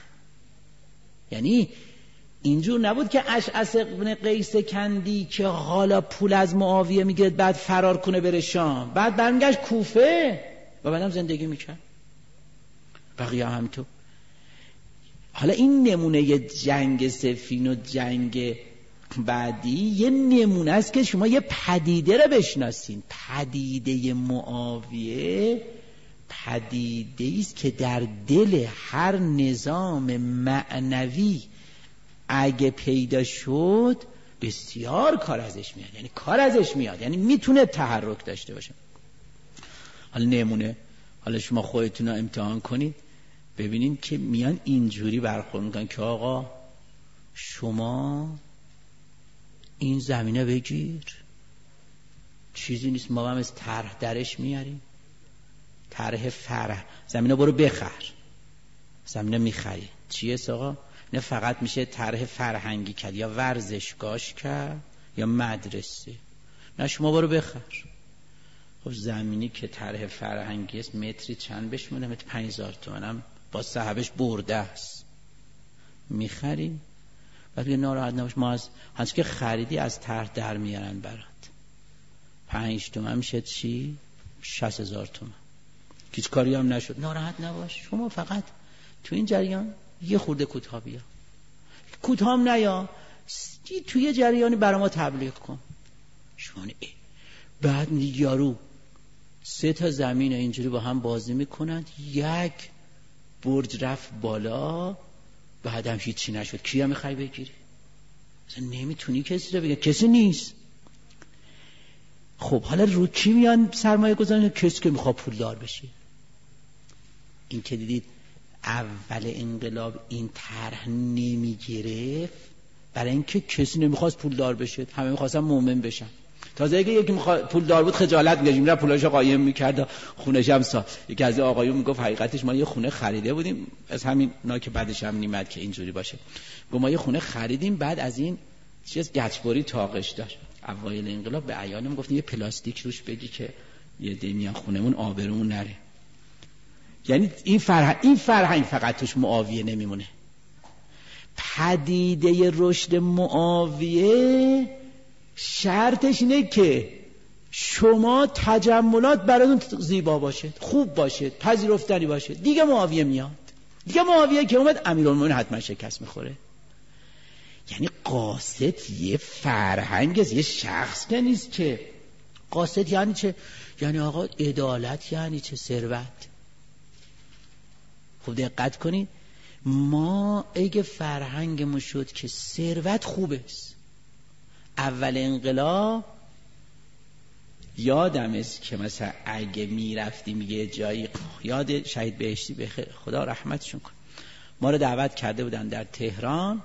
یعنی اینجور نبود که اشعث بن قیس کندی که حالا پول از معاویه میگیره بعد فرار کنه بره شام، بعد برمیگشت کوفه و بعدم زندگی میکرد، بقیه همینطور. حالا این نمونه جنگ صفین و جنگ بعدی یه نمونه است که شما یه پدیده رو بشناسین. پدیده معاویه پدیده است که در دل هر نظام معنوی اگه پیدا شد بسیار کار ازش میاد، یعنی کار ازش میاد، یعنی میتونه تحرک داشته باشه. حالا نمونه، حالا شما خودتون رو امتحان کنید ببینید که میان اینجوری برخورد میکنن که آقا شما این زمینه بگیر، چیزی نیست، ما هم از طرح درش میاریم، طرح فرح، زمینه برو بخر، زمینه میخری، چیه آقا؟ نه فقط میشه طرح فرهنگی کرد یا ورزشگاهش کرد یا مدرسه، نه شما برو بخر. خب زمینی که طرح فرهنگی است متری چند بهش میده؟ متر 5000 تومنم با صاحبش برده است، میخریم بعد یه ناراحت نباش، ما از هنچ که خریدی از طرح در میارن برات، 5 تومن میشه چی؟ 60000 تومن، هیچ کاری هم نشد، ناراحت نباش، شما فقط تو این جریان یه خورده کوتاه بیا، کوتاه هم نیا، توی جریانی برای ما تبلیغ کن. شما بعد یارو 3 تا زمین اینجوری با هم بازی میکنند، یک برج رفت بالا بعدم هیچی نشد، کیا میخوای بگیری؟ اصلا نمیتونی کسی رو بگیری، کسی نیست. خب حالا رو کی میان سرمایه گذاری؟ کسی که میخواد پولدار بشه. این که دیدید اول انقلاب این طرح نمیگرفت برای اینکه کسی نمیخواست پولدار بشه، همه میخواستن مومن بشن. تازه اگه یکی پول دار بود خجالت می‌کشید، میره پولاشو قایم می‌کرد، خونه‌ش هم یکی از آقایون میگفت حقیقتش ما یه خونه خریده بودیم، از همین نا که بعدش هم نیمد که اینجوری باشه، گفت ما یه خونه خریدیم، بعد از این چیز گچبری تاقش داشت، اوایل انقلاب به عیانم گفتیم یه پلاستیک روش بگی که یه دنیا خونمون آبرومون نره. یعنی این فرهنگ فقط توش معاویه نمیمونه. پدیده رشد معاویه شرطش اینه که شما تجملات براتون زیبا باشه، خوب باشه، پذیرفتنی باشه، دیگه معاویه میاد. دیگه معاویه که اومد امیرالمومنین حتما شکست میخوره. یعنی قاصد یه فرهنگ است، یه شخص که نیست که. قاصد یعنی چه؟ یعنی آقا عدالت یعنی چه؟ ثروت. خب دقت کنید، ما اگه فرهنگمون شد که ثروت خوبه است، اول انقلاب یادم است که مثلا اگه میرفتیم یه جایی، یاد شهید بهشتی بخیر خدا رحمتشون کنه، ما رو دعوت کرده بودن در تهران،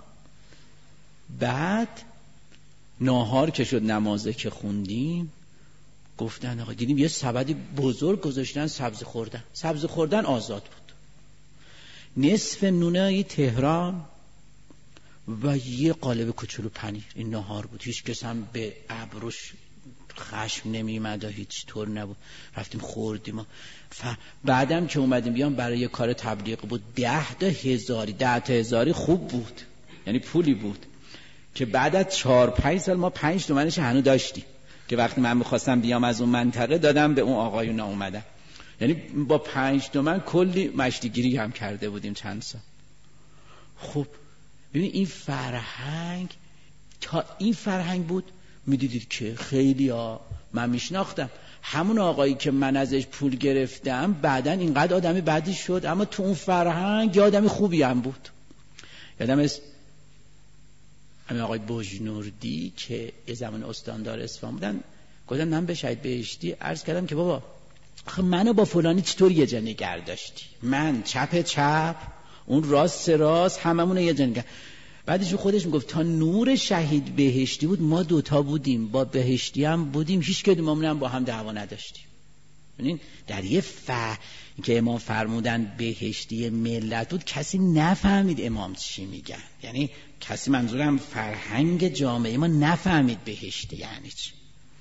بعد ناهار که شد، نمازه که خوندیم، گفتن آقا دیدیم یه سبدی بزرگ گذاشتن سبز خوردن آزاد بود، نصف نونه تهران و یه قالب کوچولو پنیر، این ناهار بود. هیچ کس هم به ابروش خشم نمی‌آمد، هیچ طور نبود، رفتیم خوردیم. بعدم که اومدیم بیام برای کار تبلیغ بود، 10 تا هزاری خوب بود، یعنی پولی بود که بعد از 4-5 سال ما 5 تومنش هنوز داشتیم، که وقتی من می‌خواستم بیام از اون منطقه دادم به اون آقایون اومدن، یعنی با 5 تومن کلی مشتیگیری هم کرده بودیم چند سال. خب ببین این فرهنگ، تا این فرهنگ بود میدیدید که خیلی من میشناختم همون آقایی که من ازش پول گرفتم بعدن اینقدر آدمی بدی شد، اما تو اون فرهنگ یه آدمی خوبی هم بود. یادم از همین آقای بوجنوردی که یه زمان استاندار اصفهان بودن، گفتن من به شهید بهشتی عرض کردم که بابا آخه منو با فلانی چطور یه جا نگه داشتی، من چپ اون راست هممون یه جا نگه. بعدش خودش میگفت تا نور شهید بهشتی بود ما دوتا بودیم، با بهشتی هم بودیم، هیچ کدوممون هم با هم دعوا نداشتیم. یعنی در یه که امام فرمودن بهشتی ملت بود، کسی نفهمید امام چی میگن، یعنی کسی، منظورم فرهنگ جامعه ما نفهمید بهشتی یعنی چی.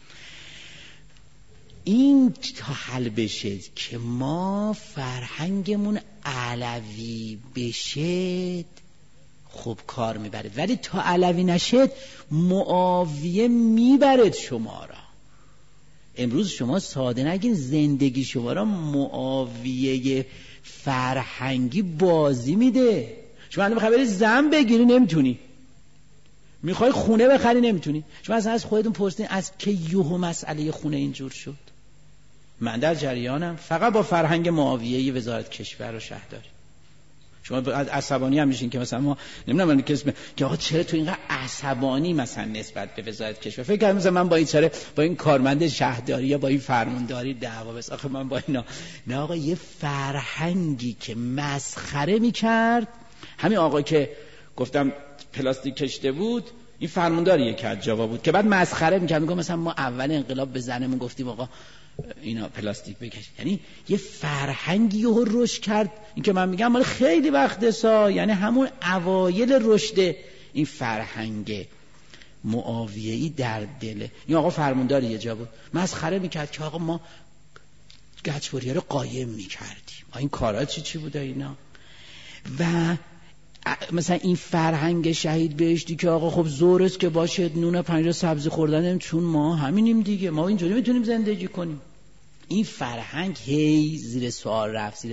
این تا حل بشه که ما فرهنگمون علوی بشه، خوب کار میبره، ولی تا علوی نشد معاویه میبرد شما را. امروز شما ساده نگین، زندگی شما را معاویه فرهنگی بازی میده. شما الان میخوای بری زن بگیری نمیتونی، میخوای خونه بخری نمیتونی. شما اصلا از خودتون پرسین از که یهو مسئله خونه اینجور شد؟ من در جریانم، فقط با فرهنگ معاویه وزارت کشور و شهرداری. شما عصبانی هم میشین که مثلا ما نمیدونم که آقا چرا تو اینقدر عصبانی مثلا نسبت به وزارت کشور؟ فکر کردم مثلا من با این کارمند شهرداری یا با این فرمانداری دعوا بس، آخه من با اینا نه آقا. یه فرهنگی که مسخره میکرد، همین آقا که گفتم پلاستیک کشته بود، این فرمانداری که از جاوا بود که بعد مسخره میکرد، میگه مثلا ما اول انقلاب به زنمون گفتیم آقا اینا پلاستیک بکش. یعنی یه فرهنگی رو رشد کرد، این که من میگم مال خیلی وقت یعنی همون اوایل رشد این فرهنگ معاویه‌ای در دله. این آقا فرماندار یه جا بود، مسخره میکرد که آقا ما گچبری‌ها رو قایم میکردیم، این کارا چی بوده اینا. و مثلا این فرهنگ شهید بهشتی که آقا خب زور است که باشه نون 5 سبزی خوردن، چون ما همینیم دیگه، ما اینجوری میتونیم زندگی کنیم. این فرهنگ هی زیر سوال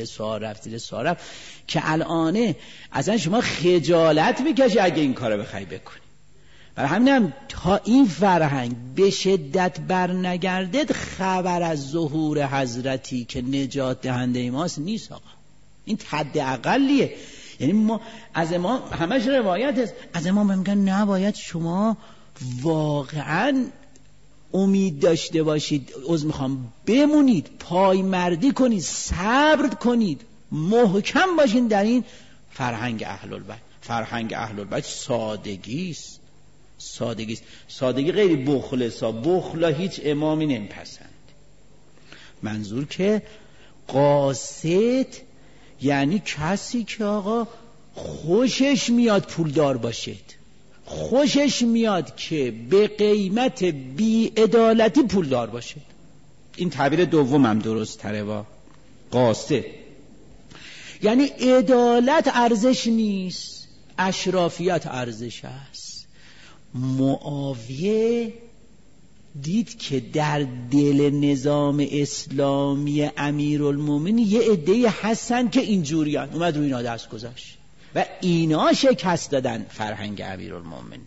رفت که الانه اصلا شما خجالت میکشی اگه این کارو بخوای بکنی. برای همینم تا این فرهنگ به شدت بر نگردد خبر از ظهور حضرتی که نجات دهنده ماست نیست آقا. این حد اقلیه. یعنی ما از امام همش روایت است، از امام میگن نباید شما واقعا امید داشته باشید، بمونید، پایمردی کنید، صبر کنید، محکم باشین در این فرهنگ اهل البیت. فرهنگ اهل البیت سادگی است، سادگی است. سادگی غیر بخل. بخلا هیچ امامی نمیپسند. منظور که قاصد یعنی کسی که آقا خوشش میاد پولدار باشد، خوشش میاد که به قیمت بی‌عدالتی پولدار باشد. این تعبیر دومم درست تره. با قاصد یعنی عدالت ارزش نیست، اشرافیت ارزش است. معاویه دید که در دل نظام اسلامی امیرالمومنین یه عده‌ای هستن که اینجوریان، اومد روی اینا دست گذاشت و اینا شکست دادن فرهنگ امیرالمومنین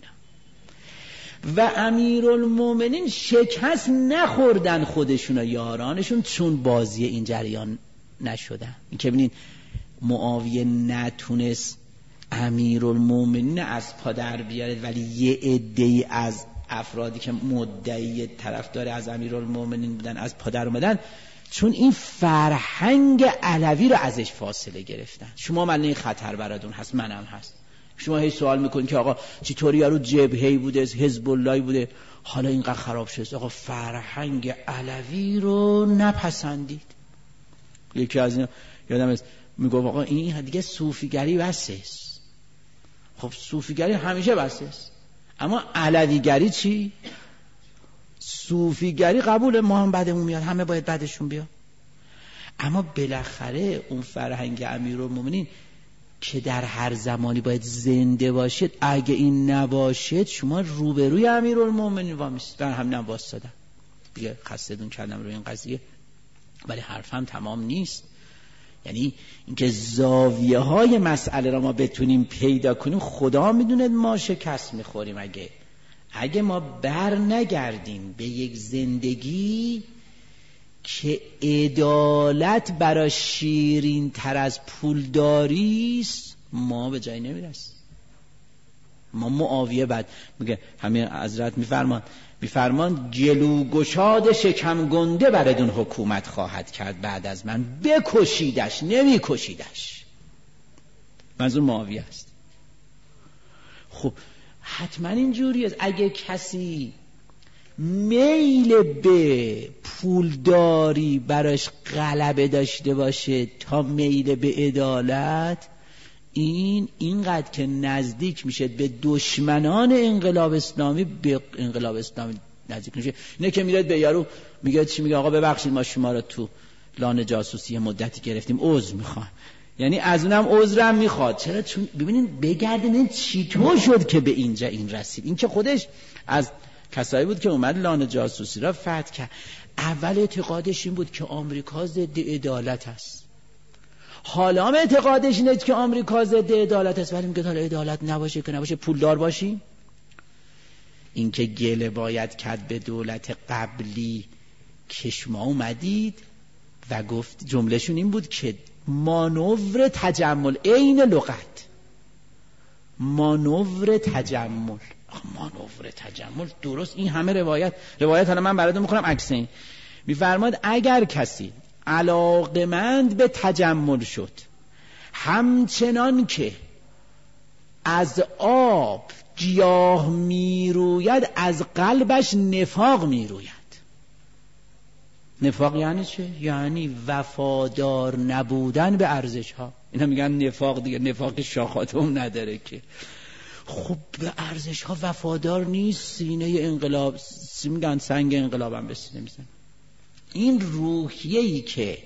و امیرالمومنین شکست نخوردن خودشون و یارانشون چون بازی این جریان نشدن. این که ببینید معاویه نتونست امیرالمومنین از پا در بیاره، ولی یه عده‌ای از افرادی که مدعی طرفدار از امیرالمومنین بودن از پا در اومدن، چون این فرهنگ علوی رو ازش فاصله گرفتن. شما من این خطر براتون هست، منم هست. شما هی سوال میکنید که آقا چطوری یارو جبهه‌ای بوده، حزب اللهی بوده، حالا اینقدر خراب شد. آقا فرهنگ علوی رو نپسندید. یکی از اینا یادم است میگه آقا این دیگه صوفیگری بسه است. خب صوفیگری همیشه بسه است، اما علویگری چی؟ صوفیگری قبول، ما هم بعدمون میاد، همه باید بعدشون بیاد. اما بالاخره اون فرهنگ امیرالمومنین که در هر زمانی باید زنده باشد، اگه این نباشد شما روبروی امیرالمومنین وامیستید. در همینم واسطادم دیگه، خسته‌تون کردم روی این قضیه، ولی حرفم تمام نیست. یعنی اینکه زاویه های مسئله را ما بتونیم پیدا کنیم، خدا میدونه ما شکست میخوریم اگه ما بر نگردیم به یک زندگی که عدالت برای شیرین تر از پولداری است، ما به جایی نمیرسیم. ما معاویه بعد میگه، همین حضرت میفرمان گلو گشاد شکم گنده بردون حکومت خواهد کرد بعد از من، بکشیدش نمیکشیدش. منظور معاویه است. خب حتما اینجوری است. اگه کسی میل به پولداری براش غلبه داشته باشه تا میل به عدالت، اینقدر که نزدیک میشه به دشمنان انقلاب اسلامی، به انقلاب اسلامی نزدیک میشه. اینه که میاد به یارو میگه چی؟ میگه آقا ببخشید ما شما رو تو لانه جاسوسی مدتی گرفتیم، عذر میخوام. یعنی از اونم عذرم میخواد. چرا؟ چون ببینین بگردین چطور شد که به اینجا این رسید. این که خودش از کسایی بود که اومد لانه جاسوسی را فتح کرد. اول اعتقادش این بود که آمریکا ضد عدالت است، حالا هم اعتقادش اینه که آمریکا ضد عدالت است، ولی میگه حالا عدالت نباشه که نباشه، پولدار باشیم. این که گله باید کرد به دولت قبلی که شما اومدید و گفت، جملهشون این بود که مانور تجمل، عین لغت مانور تجمل. مانور تجمل درست، این همه روایت حالا من براتون میخونم عکس این. میفرماد اگر کسی علاقمند به تجمل شد، همچنان که از آب گیاه میروید از قلبش نفاق میروید. نفاق یعنی چه؟ یعنی وفادار نبودن به ارزش ها. اینا میگن نفاق دیگه، نفاق شاخاتم نداره که. خب به ارزش ها وفادار نیست، سینه انقلاب میگن سنگ انقلاب هم به سینه میزن. این روحیه‌ای که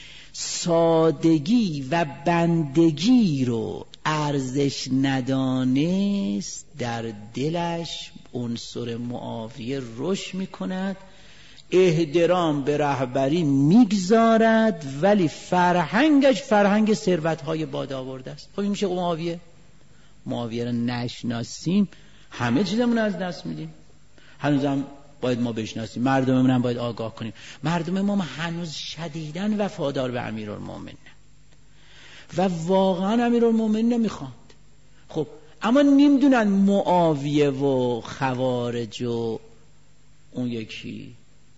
سادگی و بندگی رو ارزش ندانست، در دلش عنصر معاویه رشد میکند، احترام به رهبری میگذارد، ولی فرهنگش فرهنگ ثروت‌های بادآورده است. خب این میشه معاویه رو نشناسیم، همه چیزمون از دست میدیم. هنوزم باید ما بشناسیم، مردممون هم باید آگاه کنیم. مردم ما هنوز شدیداً وفادار به امیرالمومنین و واقعاً امیرالمومنین نمیخواند. خب اما نمیدونن معاویه و خوارج و اون یکی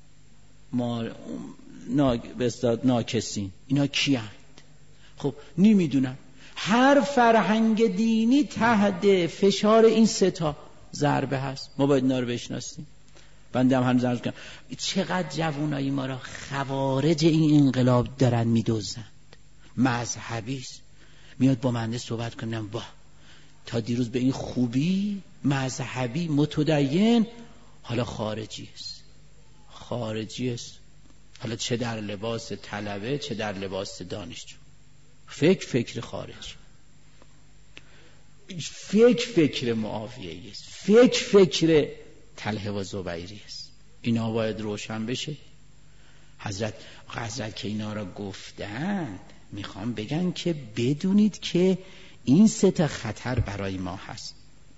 ناکسین اینا کیند؟ خب نمیدونن. هر فرهنگ دینی تحت فشار این ستا ضربه هست، ما باید اینا رو بشناسیم. بنده هم هنوز عرض کنم چقدر جوانایی ما را خوارج این انقلاب دارن میدوزند. مذهبیست میاد با منده صحبت کنم با تا دیروز به این خوبی مذهبی متدین، حالا خارجی است، حالا چه در لباس طلبه چه در لباس دانشجو. فکر خارجی، فکر معاویه است، فکر طلحه و زبیری است. اینا باید روشن بشه. حضرت که اینا را گفتند میخوام بگن که بدونید که این 3 خطر برای ما هست.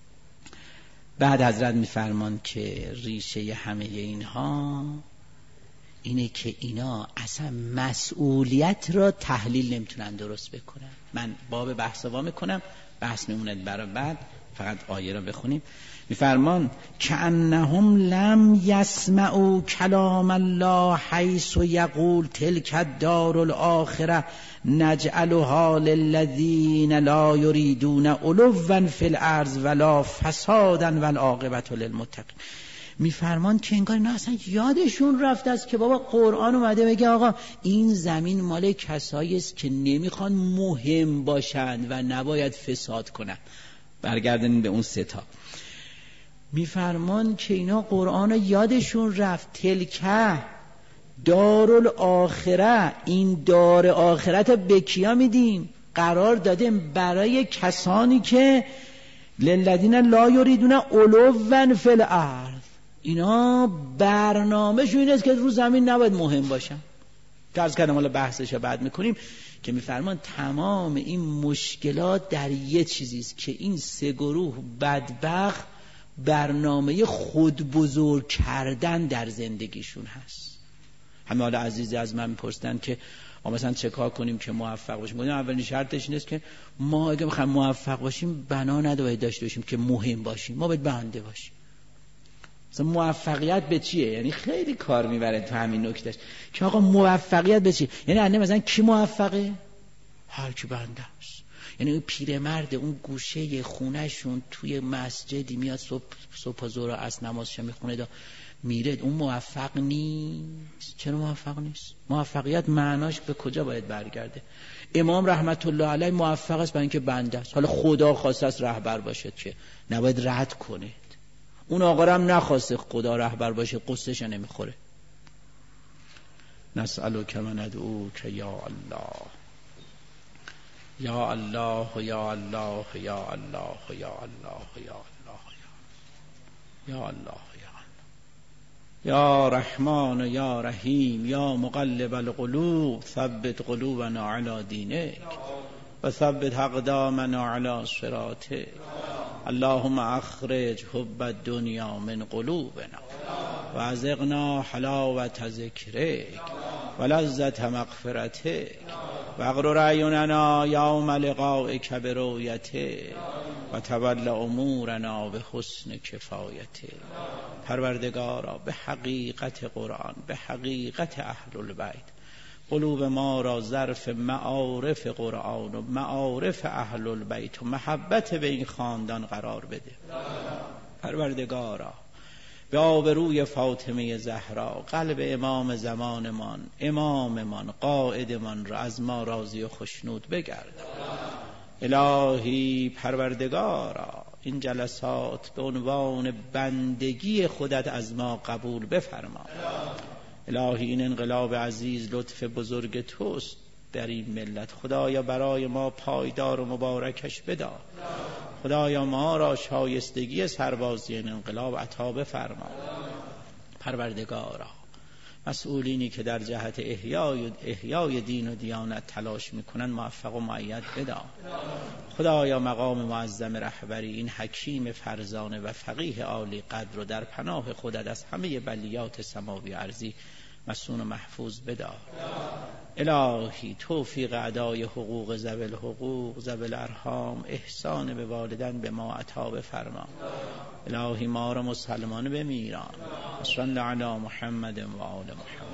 بعد حضرت میفرمان که ریشه همه اینها اینه که اینا اصلا مسئولیت را تحلیل نمیتونن درست بکنن. من باب بحث وا میکنم، بحث میموند برای بعد، فقط آیه را بخونیم. میفرمان کأنهم لم یسمعوا کلام الله حیث یقول تلک الدار الاخره نجعلها للذین لا یریدون علوا فی الارض ولا فسادا والعاقبة للمتقین. میفرمان که انگار اینا اصلا یادشون رفته است که بابا قرآن اومده بگه آقا این زمین مال کسایی است که نمیخوان مهم باشند و نباید فساد کنند. برگردنیم به اون 3. میفرمان که اینا قرآن یادشون رفت. تلکه دارالآخره، این دار آخرت به کیا میدیم؟ قرار دادیم برای کسانی که للذین لا یریدون علوا فی الارض. اینا برنامه‌شون این است که رو زمین نباید مهم باشن. عرض کردم حالا بحثش رو بعد میکنیم که میفرمان تمام این مشکلات در یه چیزی است که این 3 گروه بدبخت برنامه خود بزرگ کردن در زندگیشون هست. همه حالا عزیزی از من میپرسن که ما مثلا چه کار کنیم که موفق باشیم؟ گفتم اولین شرطش این است که ما اگه بخوایم موفق باشیم بنا نداره داشته باشیم که مهم باشیم، ما باید بنده باشیم. مثلا موفقیت به چیه؟ یعنی خیلی کار میبره تو همین نکتهش که آقا موفقیت به چیه؟ یعنی انده مثلا کی موفقه؟ هر کی بنده است. یعنی اون پیرمرد اون گوشه خونهشون توی مسجدی میاد صبح و ظهر عصر نمازش میخونه میره، اون موفق نیست. چرا موفق نیست؟ موفقیت معناش به کجا باید برگرده؟ امام رحمت الله علیه موفق است برای اینکه بنده است. حالا خدا خواسته است رهبر باشد که نباید رد کنه. اون آقا را هم نخواسته خدا رهبر باشه، قصهش نمیخوره. نسألک و ندعوک یا الله یا الله یا الله یا الله یا الله یا الله یا الله یا رحمان یا رحیم یا مقلب القلوب ثبت قلوبنا علی دینک و ثبت اقدامنا علی صراطک. اللهم اخرج حب الدنیا من قلوبنا و ازغنا حلاوة ذکرک و لذت مغفرتک و اغرر اعیننا یوم لقائک برؤیتک و تول امورنا به حسن کفایتک. پروردگارا به حقیقت قرآن، به حقیقت اهل البیت، قلوب ما را ظرف معارف قرآن و معارف اهل البیت و محبت به این خاندان قرار بده. پروردگارا به آبروی فاطمه زهرا قلب امام زمانمان، اماممان، قائدمان را از ما راضی و خشنود بگردان. الهی پروردگارا این جلسات به عنوان بندگی خودت از ما قبول بفرما. الهی این انقلاب عزیز لطف بزرگ توست در این ملت. خدایا برای ما پایدار و مبارکش بدار. خدایا ما را شایستگی سربازی این انقلاب عطا بفرما. پروردگارا مسئولینی که در جهت احیای دین و دیانت تلاش میکنن موفق و مؤید بدار. خدایا مقام معظم رهبری این حکیم فرزانه و فقیه عالی قدر رو در پناه خودت از همه بلیات سماوی و ارضی مسون و محفوظ بدار. الهی توفیق ادای حقوق ذوی الحقوق، ذوی الارحام، احسان به والدین به ما عطا بفرما. الهی ما را مسلمان بمیران. صلی علی محمد و آل محمد.